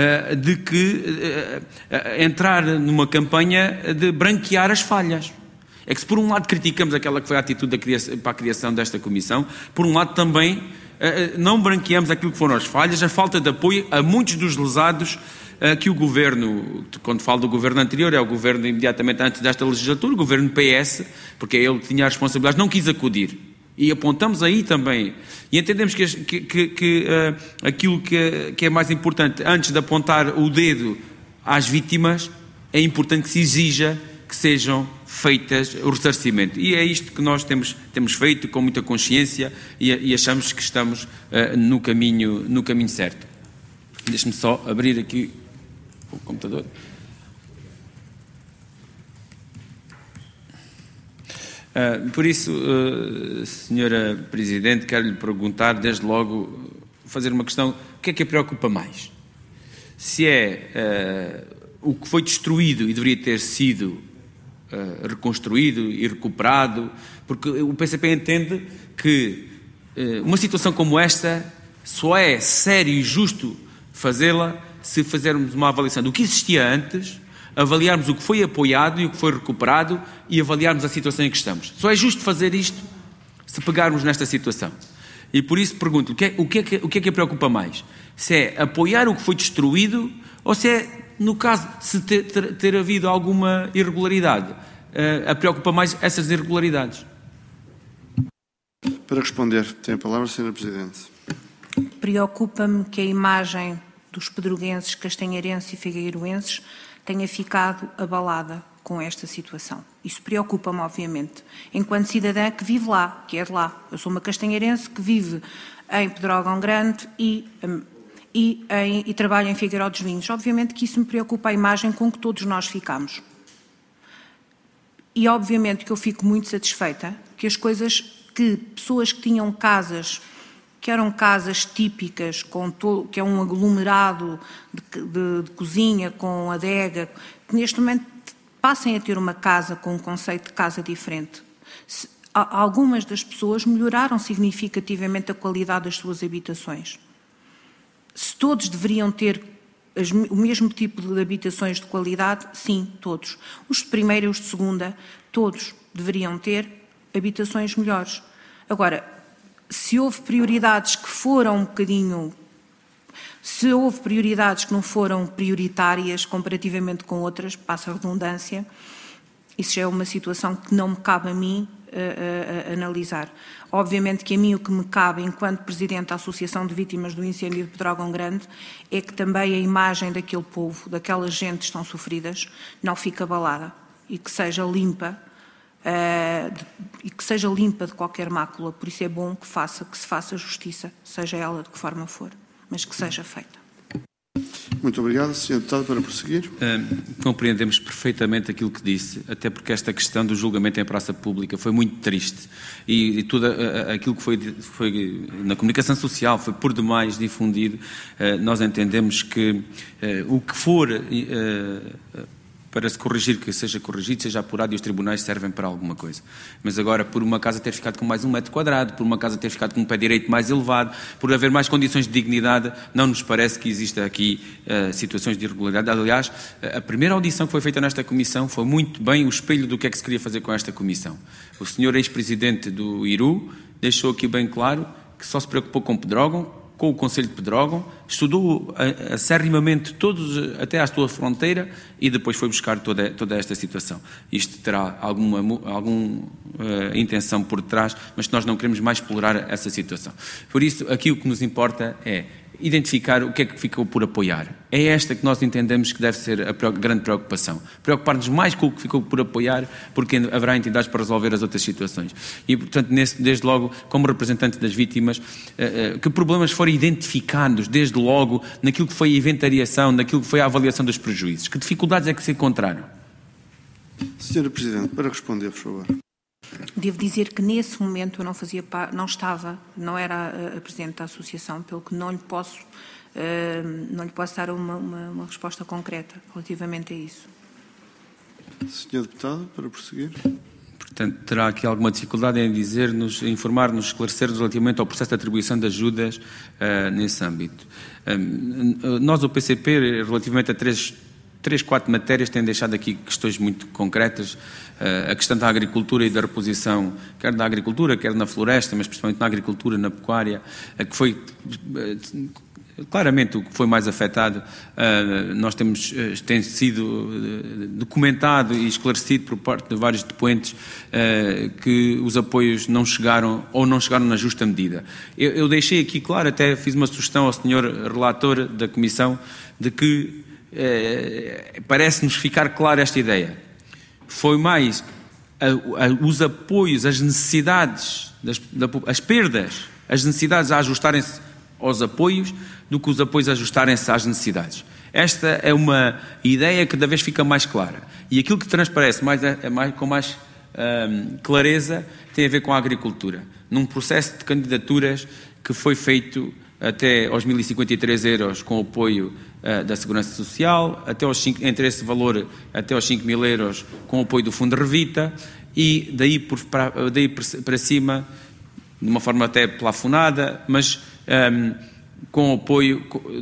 entrar numa campanha de branquear as falhas. É que se por um lado criticamos aquela que foi a atitude para a criação desta comissão, por um lado também não branqueamos aquilo que foram as falhas, a falta de apoio a muitos dos lesados que o Governo, quando falo do Governo anterior, é o Governo imediatamente antes desta legislatura, o Governo PS, porque é ele que tinha a responsabilidade, não quis acudir. E apontamos aí também. E entendemos que aquilo que é mais importante, antes de apontar o dedo às vítimas, é importante que se exija que sejam feitas o ressarcimento. E é isto que nós temos feito com muita consciência e achamos que estamos no caminho certo. Deixe-me só abrir aqui o computador. Por isso, Senhora Presidente, quero-lhe perguntar, desde logo, fazer uma questão: o que é que a preocupa mais? Se é o que foi destruído e deveria ter sido reconstruído e recuperado, porque o PCP entende que uma situação como esta só é sério e justo fazê-la se fizermos uma avaliação do que existia antes, avaliarmos o que foi apoiado e o que foi recuperado e avaliarmos a situação em que estamos. Só é justo fazer isto se pegarmos nesta situação. E por isso pergunto, o que é que a preocupa mais? Se é apoiar o que foi destruído ou se é, no caso, se ter havido alguma irregularidade, a preocupa mais essas irregularidades? Para responder, tem a palavra, Sra. Presidente. Preocupa-me que a imagem dos pedroguenses, castanheirenses e figueiroenses tenha ficado abalada com esta situação. Isso preocupa-me, obviamente, enquanto cidadã que vive lá, que é de lá. Eu sou uma castanheirense que vive em Pedrógão Grande e trabalho em Figueiró dos Vinhos. Obviamente que isso me preocupa, a imagem com que todos nós ficamos. E obviamente que eu fico muito satisfeita que pessoas que tinham casas, que eram casas típicas, que é um aglomerado de cozinha com adega, que neste momento passem a ter uma casa com um conceito de casa diferente. Algumas das pessoas melhoraram significativamente a qualidade das suas habitações. Se todos deveriam ter o mesmo tipo de habitações de qualidade, sim, todos. Os de primeira e os de segunda, todos deveriam ter habitações melhores. Agora, se houve prioridades que não foram prioritárias comparativamente com outras, passa a redundância, isso já é uma situação que não me cabe a mim analisar. Obviamente que a mim o que me cabe, enquanto Presidente da Associação de Vítimas do Incêndio de Pedrógão Grande, é que também a imagem daquele povo, daquelas gentes que estão sofridas, não fique abalada e que seja limpa, de qualquer mácula. Por isso é bom que se faça justiça, seja ela de que forma for, mas que seja feita. Muito obrigado. Sr. Deputado, para prosseguir. Compreendemos perfeitamente aquilo que disse, até porque esta questão do julgamento em praça pública foi muito triste e tudo aquilo que foi na comunicação social foi por demais difundido. Nós entendemos que o que for para se corrigir, que seja corrigido, seja apurado, e os tribunais servem para alguma coisa. Mas agora, por uma casa ter ficado com mais 1 metro quadrado, por uma casa ter ficado com um pé direito mais elevado, por haver mais condições de dignidade, não nos parece que exista aqui situações de irregularidade. Aliás, a primeira audição que foi feita nesta comissão foi muito bem o espelho do que é que se queria fazer com esta comissão. O senhor ex-presidente do IRU deixou aqui bem claro que só se preocupou com Pedrógão, com o Conselho de Pedrógão, estudou acerrimamente todos até à sua fronteira e depois foi buscar toda esta situação. Isto terá alguma intenção por trás, mas nós não queremos mais explorar essa situação. Por isso, aqui o que nos importa é identificar o que é que ficou por apoiar. É esta que nós entendemos que deve ser a grande preocupação. Preocupar-nos mais com o que ficou por apoiar, porque haverá entidades para resolver as outras situações. E, portanto, desde logo, como representante das vítimas, que problemas foram identificados, desde logo, naquilo que foi a inventariação, naquilo que foi a avaliação dos prejuízos? Que dificuldades é que se encontraram? Sra. Presidente, para responder, por favor. Devo dizer que nesse momento eu não era a Presidente da Associação, pelo que não lhe posso dar uma resposta concreta relativamente a isso. Sr. Deputado, para prosseguir. Portanto, terá aqui alguma dificuldade em dizer-nos, informar-nos, esclarecer-nos relativamente ao processo de atribuição de ajudas nesse âmbito. Nós, o PCP, relativamente a 4 matérias, têm deixado aqui questões muito concretas. A questão da agricultura e da reposição, quer na agricultura, quer na floresta, mas principalmente na agricultura, na pecuária, que foi claramente o que foi mais afetado. Nós tem sido documentado e esclarecido por parte de vários depoentes que os apoios não chegaram ou não chegaram na justa medida. Eu deixei aqui claro, até fiz uma sugestão ao senhor relator da Comissão, de que parece-nos ficar clara esta ideia. Foi mais os apoios, as necessidades, as perdas, as necessidades a ajustarem-se aos apoios, do que os apoios a ajustarem-se às necessidades. Esta é uma ideia que cada vez fica mais clara. E aquilo que transparece com mais clareza tem a ver com a agricultura. Num processo de candidaturas que foi feito até aos 1.053 euros com apoio da Segurança Social, entre esse valor até aos 5.000 euros com apoio do Fundo Revita, e daí para cima, de uma forma até plafonada, mas com apoio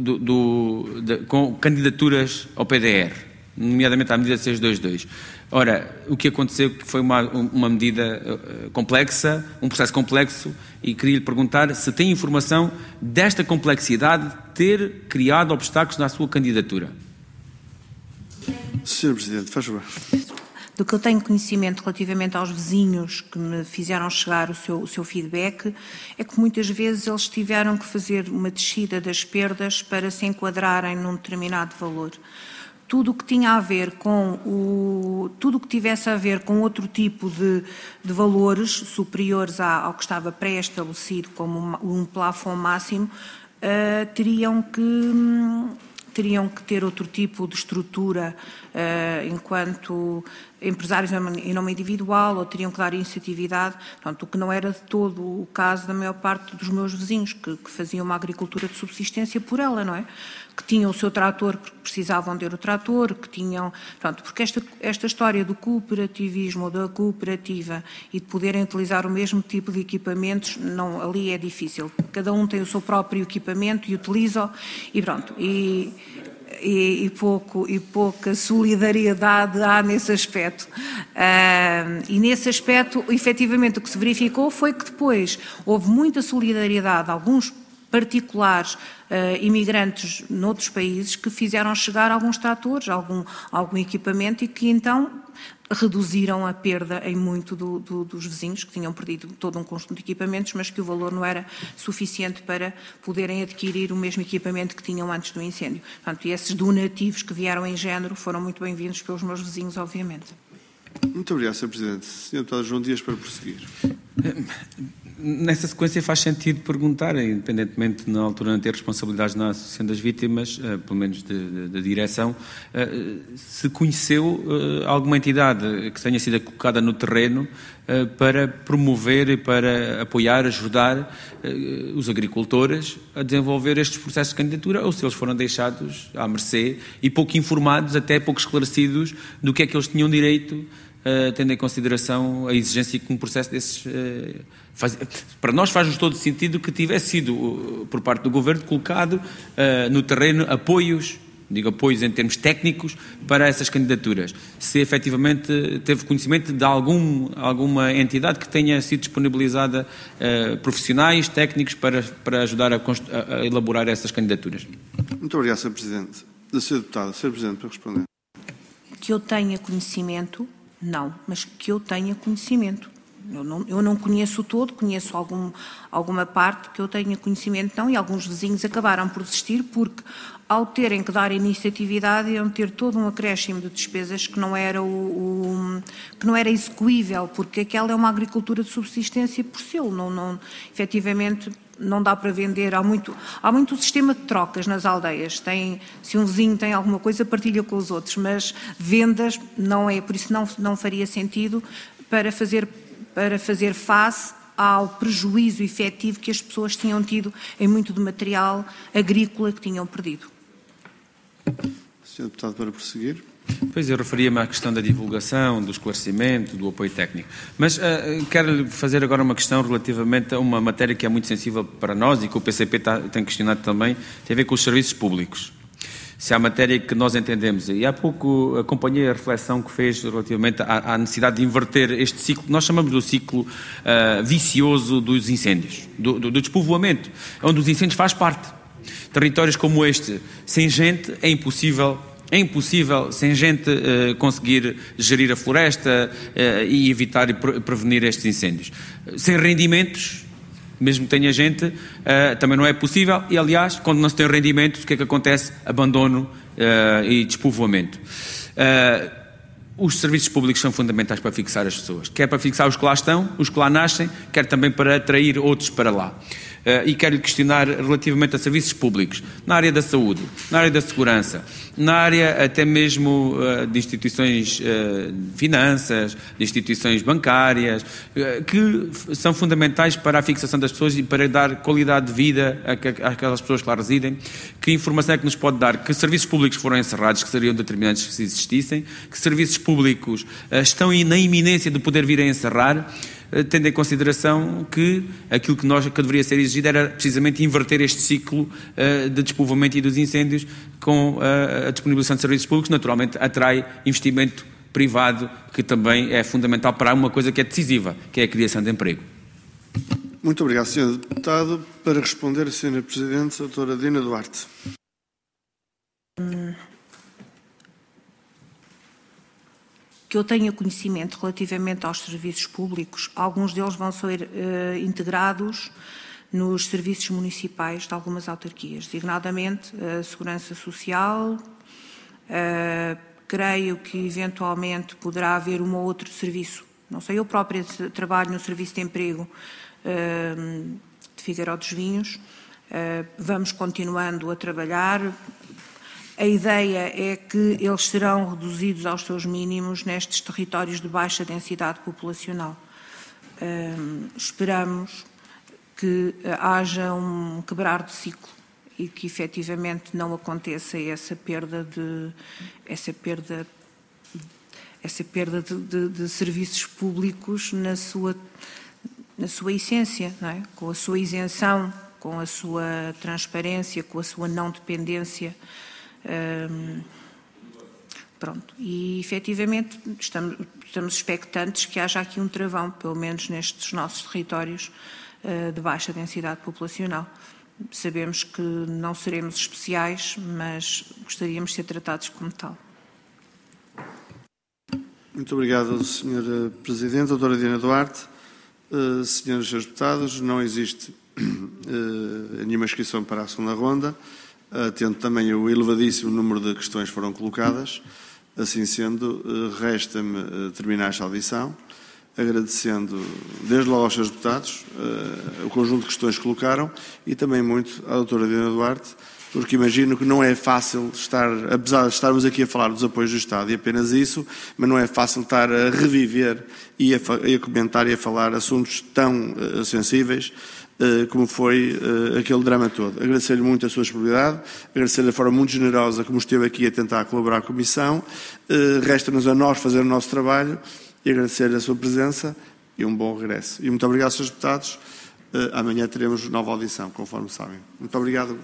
com candidaturas ao PDR, nomeadamente à medida 622. Ora, o que aconteceu que foi uma medida complexa, um processo complexo, e queria lhe perguntar se tem informação desta complexidade de ter criado obstáculos na sua candidatura. Sr. Presidente, faz favor. Do que eu tenho conhecimento relativamente aos vizinhos que me fizeram chegar o seu feedback, é que muitas vezes eles tiveram que fazer uma descida das perdas para se enquadrarem num determinado valor. Tudo o que tinha a ver tudo o que tivesse a ver com outro tipo de valores superiores ao que estava pré-estabelecido como um plafond máximo, teriam que ter outro tipo de estrutura enquanto empresários em nome individual, ou teriam que dar iniciatividade, portanto, o que não era de todo o caso da maior parte dos meus vizinhos, que faziam uma agricultura de subsistência por ela, não é? Que tinham o seu trator porque precisavam ter o trator, que tinham... Pronto, porque esta história do cooperativismo ou da cooperativa e de poderem utilizar o mesmo tipo de equipamentos, não, ali é difícil. Cada um tem o seu próprio equipamento e utiliza-o, e pronto. E pouca solidariedade há nesse aspecto. E nesse aspecto, efetivamente, o que se verificou foi que depois houve muita solidariedade, alguns particulares imigrantes noutros países que fizeram chegar alguns tratores, algum equipamento, e que então reduziram a perda em muito dos vizinhos, que tinham perdido todo um conjunto de equipamentos, mas que o valor não era suficiente para poderem adquirir o mesmo equipamento que tinham antes do incêndio. Portanto, e esses donativos que vieram em género foram muito bem-vindos pelos meus vizinhos, obviamente. Muito obrigado, Sr. Presidente. Sr. Deputado João Dias, para prosseguir. Nessa sequência faz sentido perguntar, independentemente na altura não ter responsabilidades na Associação das Vítimas, pelo menos de direção, se conheceu alguma entidade que tenha sido colocada no terreno para promover e para apoiar, ajudar os agricultores a desenvolver estes processos de candidatura, ou se eles foram deixados à mercê e pouco informados, até pouco esclarecidos do que é que eles tinham direito, tendo em consideração a exigência que um processo desses para nós faz-nos todo sentido que tivesse sido, por parte do Governo, colocado no terreno apoios, digo apoios em termos técnicos, para essas candidaturas. Se efetivamente teve conhecimento de alguma entidade que tenha sido disponibilizada profissionais, técnicos, para ajudar a elaborar essas candidaturas. Muito obrigado, Sr. Presidente. Sr. Deputado, Sr. Presidente, para responder. Que eu tenha conhecimento, não, mas que eu tenha conhecimento. Eu não conheço o todo, conheço alguma parte que eu tenha conhecimento, não, e alguns vizinhos acabaram por desistir porque, ao terem que dar iniciatividade, iam ter todo um acréscimo de despesas que não era execuível, porque aquela é uma agricultura de subsistência por selo, efetivamente não dá para vender, há muito sistema de trocas nas aldeias, se um vizinho tem alguma coisa, partilha com os outros, mas vendas não é, por isso não faria sentido para fazer face ao prejuízo efetivo que as pessoas tinham tido em muito do material agrícola que tinham perdido. Sr. Deputado, para prosseguir. Pois, eu referia-me à questão da divulgação, do esclarecimento, do apoio técnico. Mas quero fazer agora uma questão relativamente a uma matéria que é muito sensível para nós e que o PCP tem questionado também, tem a ver com os serviços públicos. Se há matéria que nós entendemos, e há pouco acompanhei a reflexão que fez relativamente à necessidade de inverter este ciclo, nós chamamos do ciclo vicioso dos incêndios, do despovoamento, onde os incêndios faz parte. Territórios como este, sem gente, é impossível sem gente conseguir gerir a floresta e evitar e prevenir estes incêndios. Sem rendimentos, mesmo que tenha gente, também não é possível e, aliás, quando não se tem rendimentos, o que é que acontece? Abandono e despovoamento. Os serviços públicos são fundamentais para fixar as pessoas, quer para fixar os que lá estão, os que lá nascem, quer também para atrair outros para lá. E quero-lhe questionar relativamente a serviços públicos, na área da saúde, na área da segurança, na área até mesmo de instituições de finanças, de instituições bancárias, que são fundamentais para a fixação das pessoas e para dar qualidade de vida àquelas pessoas que lá residem. Que informação é que nos pode dar? Que serviços públicos foram encerrados, que seriam determinantes se existissem? Que serviços públicos estão na iminência de poder vir a encerrar? Tendo em consideração que aquilo que deveria ser exigido era precisamente inverter este ciclo de despovoamento e dos incêndios com a disponibilização de serviços públicos, naturalmente atrai investimento privado, que também é fundamental para uma coisa que é decisiva, que é a criação de emprego. Muito obrigado, Sr. Deputado. Para responder, Sra. Presidente, a doutora Dina Duarte. Que eu tenha conhecimento relativamente aos serviços públicos, alguns deles vão ser integrados nos serviços municipais de algumas autarquias, designadamente a Segurança Social. Creio que eventualmente poderá haver um ou outro serviço, não sei, eu própria trabalho no Serviço de Emprego de Figueiró dos Vinhos, vamos continuando a trabalhar. A ideia é que eles serão reduzidos aos seus mínimos nestes territórios de baixa densidade populacional. Esperamos que haja um quebrar de ciclo e que efetivamente não aconteça essa perda de serviços públicos na sua essência, não é? Com a sua isenção, com a sua transparência, com a sua não dependência. Pronto, e efetivamente estamos expectantes que haja aqui um travão, pelo menos nestes nossos territórios de baixa densidade populacional. Sabemos que não seremos especiais, mas gostaríamos de ser tratados como tal. Muito obrigado, Sra. Presidente. Doutora Dina Duarte. Senhores deputados, não existe nenhuma inscrição para a segunda ronda. Tendo também o elevadíssimo número de questões que foram colocadas, assim sendo, resta-me terminar esta audição agradecendo desde logo aos seus deputados o conjunto de questões que colocaram e também muito à doutora Diana Duarte, porque imagino que não é fácil estar, apesar de estarmos aqui a falar dos apoios do Estado e apenas isso, mas não é fácil estar a reviver e a comentar e a falar assuntos tão sensíveis como foi aquele drama todo. Agradecer-lhe muito a sua disponibilidade, agradecer-lhe de forma muito generosa como esteve aqui a tentar colaborar com a Comissão. Resta-nos a nós fazer o nosso trabalho e agradecer-lhe a sua presença e um bom regresso. E muito obrigado, Srs. Deputados. Amanhã teremos nova audição, conforme sabem. Muito obrigado.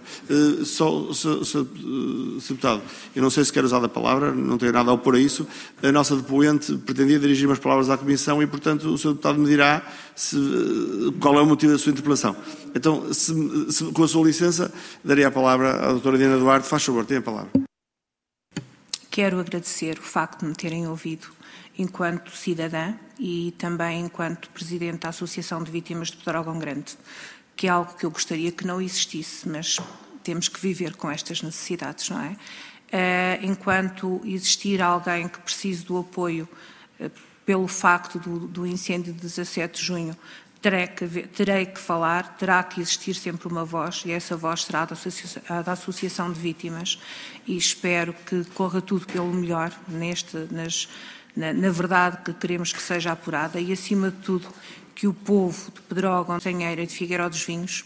Sr. Deputado, eu não sei se quer usar a palavra, não tenho nada a opor a isso. A nossa depoente pretendia dirigir umas palavras à Comissão e, portanto, o Sr. Deputado me dirá qual é o motivo da sua interpelação. Então, com a sua licença, daria a palavra à doutora Diana Duarte. Faz favor, tem a palavra. Quero agradecer o facto de me terem ouvido enquanto cidadã e também enquanto Presidente da Associação de Vítimas de Pedrógão Grande, que é algo que eu gostaria que não existisse, mas temos que viver com estas necessidades, não é? Enquanto existir alguém que precise do apoio pelo facto do incêndio de 17 de junho, terei que falar, terá que existir sempre uma voz, e essa voz será da Associação de Vítimas, e espero que corra tudo pelo melhor na verdade que queremos que seja apurada e, acima de tudo, que o povo de Pedrógão, de Castanheira e de Figueiró dos Vinhos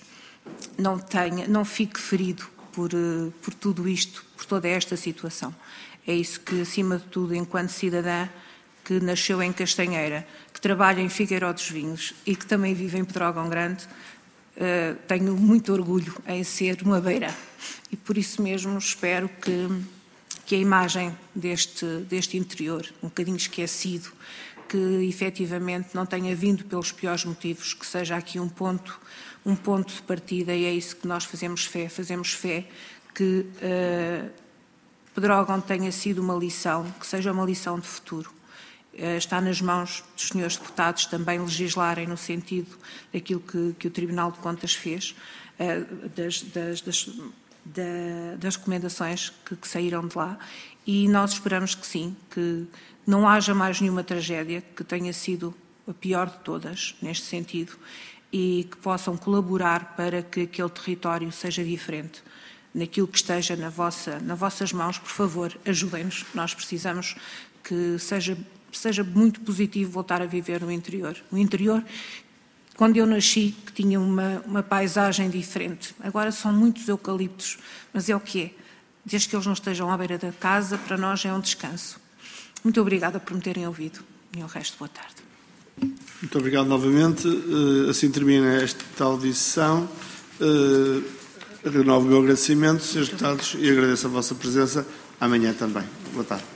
não fique ferido por tudo isto, por toda esta situação. É isso que, acima de tudo, enquanto cidadã que nasceu em Castanheira, que trabalha em Figueiró dos Vinhos e que também vive em Pedrógão Grande, tenho muito orgulho em ser uma beira. E por isso mesmo espero que a imagem deste interior, um bocadinho esquecido, que efetivamente não tenha vindo pelos piores motivos, que seja aqui um ponto de partida, e é isso que nós fazemos fé que Pedrógão tenha sido uma lição, que seja uma lição de futuro. Está nas mãos dos senhores deputados também legislarem no sentido daquilo que o Tribunal de Contas fez, das recomendações que saíram de lá, e nós esperamos que sim, que não haja mais nenhuma tragédia, que tenha sido a pior de todas neste sentido, e que possam colaborar para que aquele território seja diferente. Naquilo que esteja nas vossas mãos, por favor, ajudem-nos. Nós precisamos que seja muito positivo voltar a viver no interior. O interior, quando eu nasci, que tinha uma paisagem diferente. Agora são muitos eucaliptos, mas é o que é. Desde que eles não estejam à beira da casa, para nós é um descanso. Muito obrigada por me terem ouvido. E o resto, boa tarde. Muito obrigado novamente. Assim termina esta audição. Renovo o meu agradecimento, Srs. Deputados, e agradeço a vossa presença amanhã também. Boa tarde.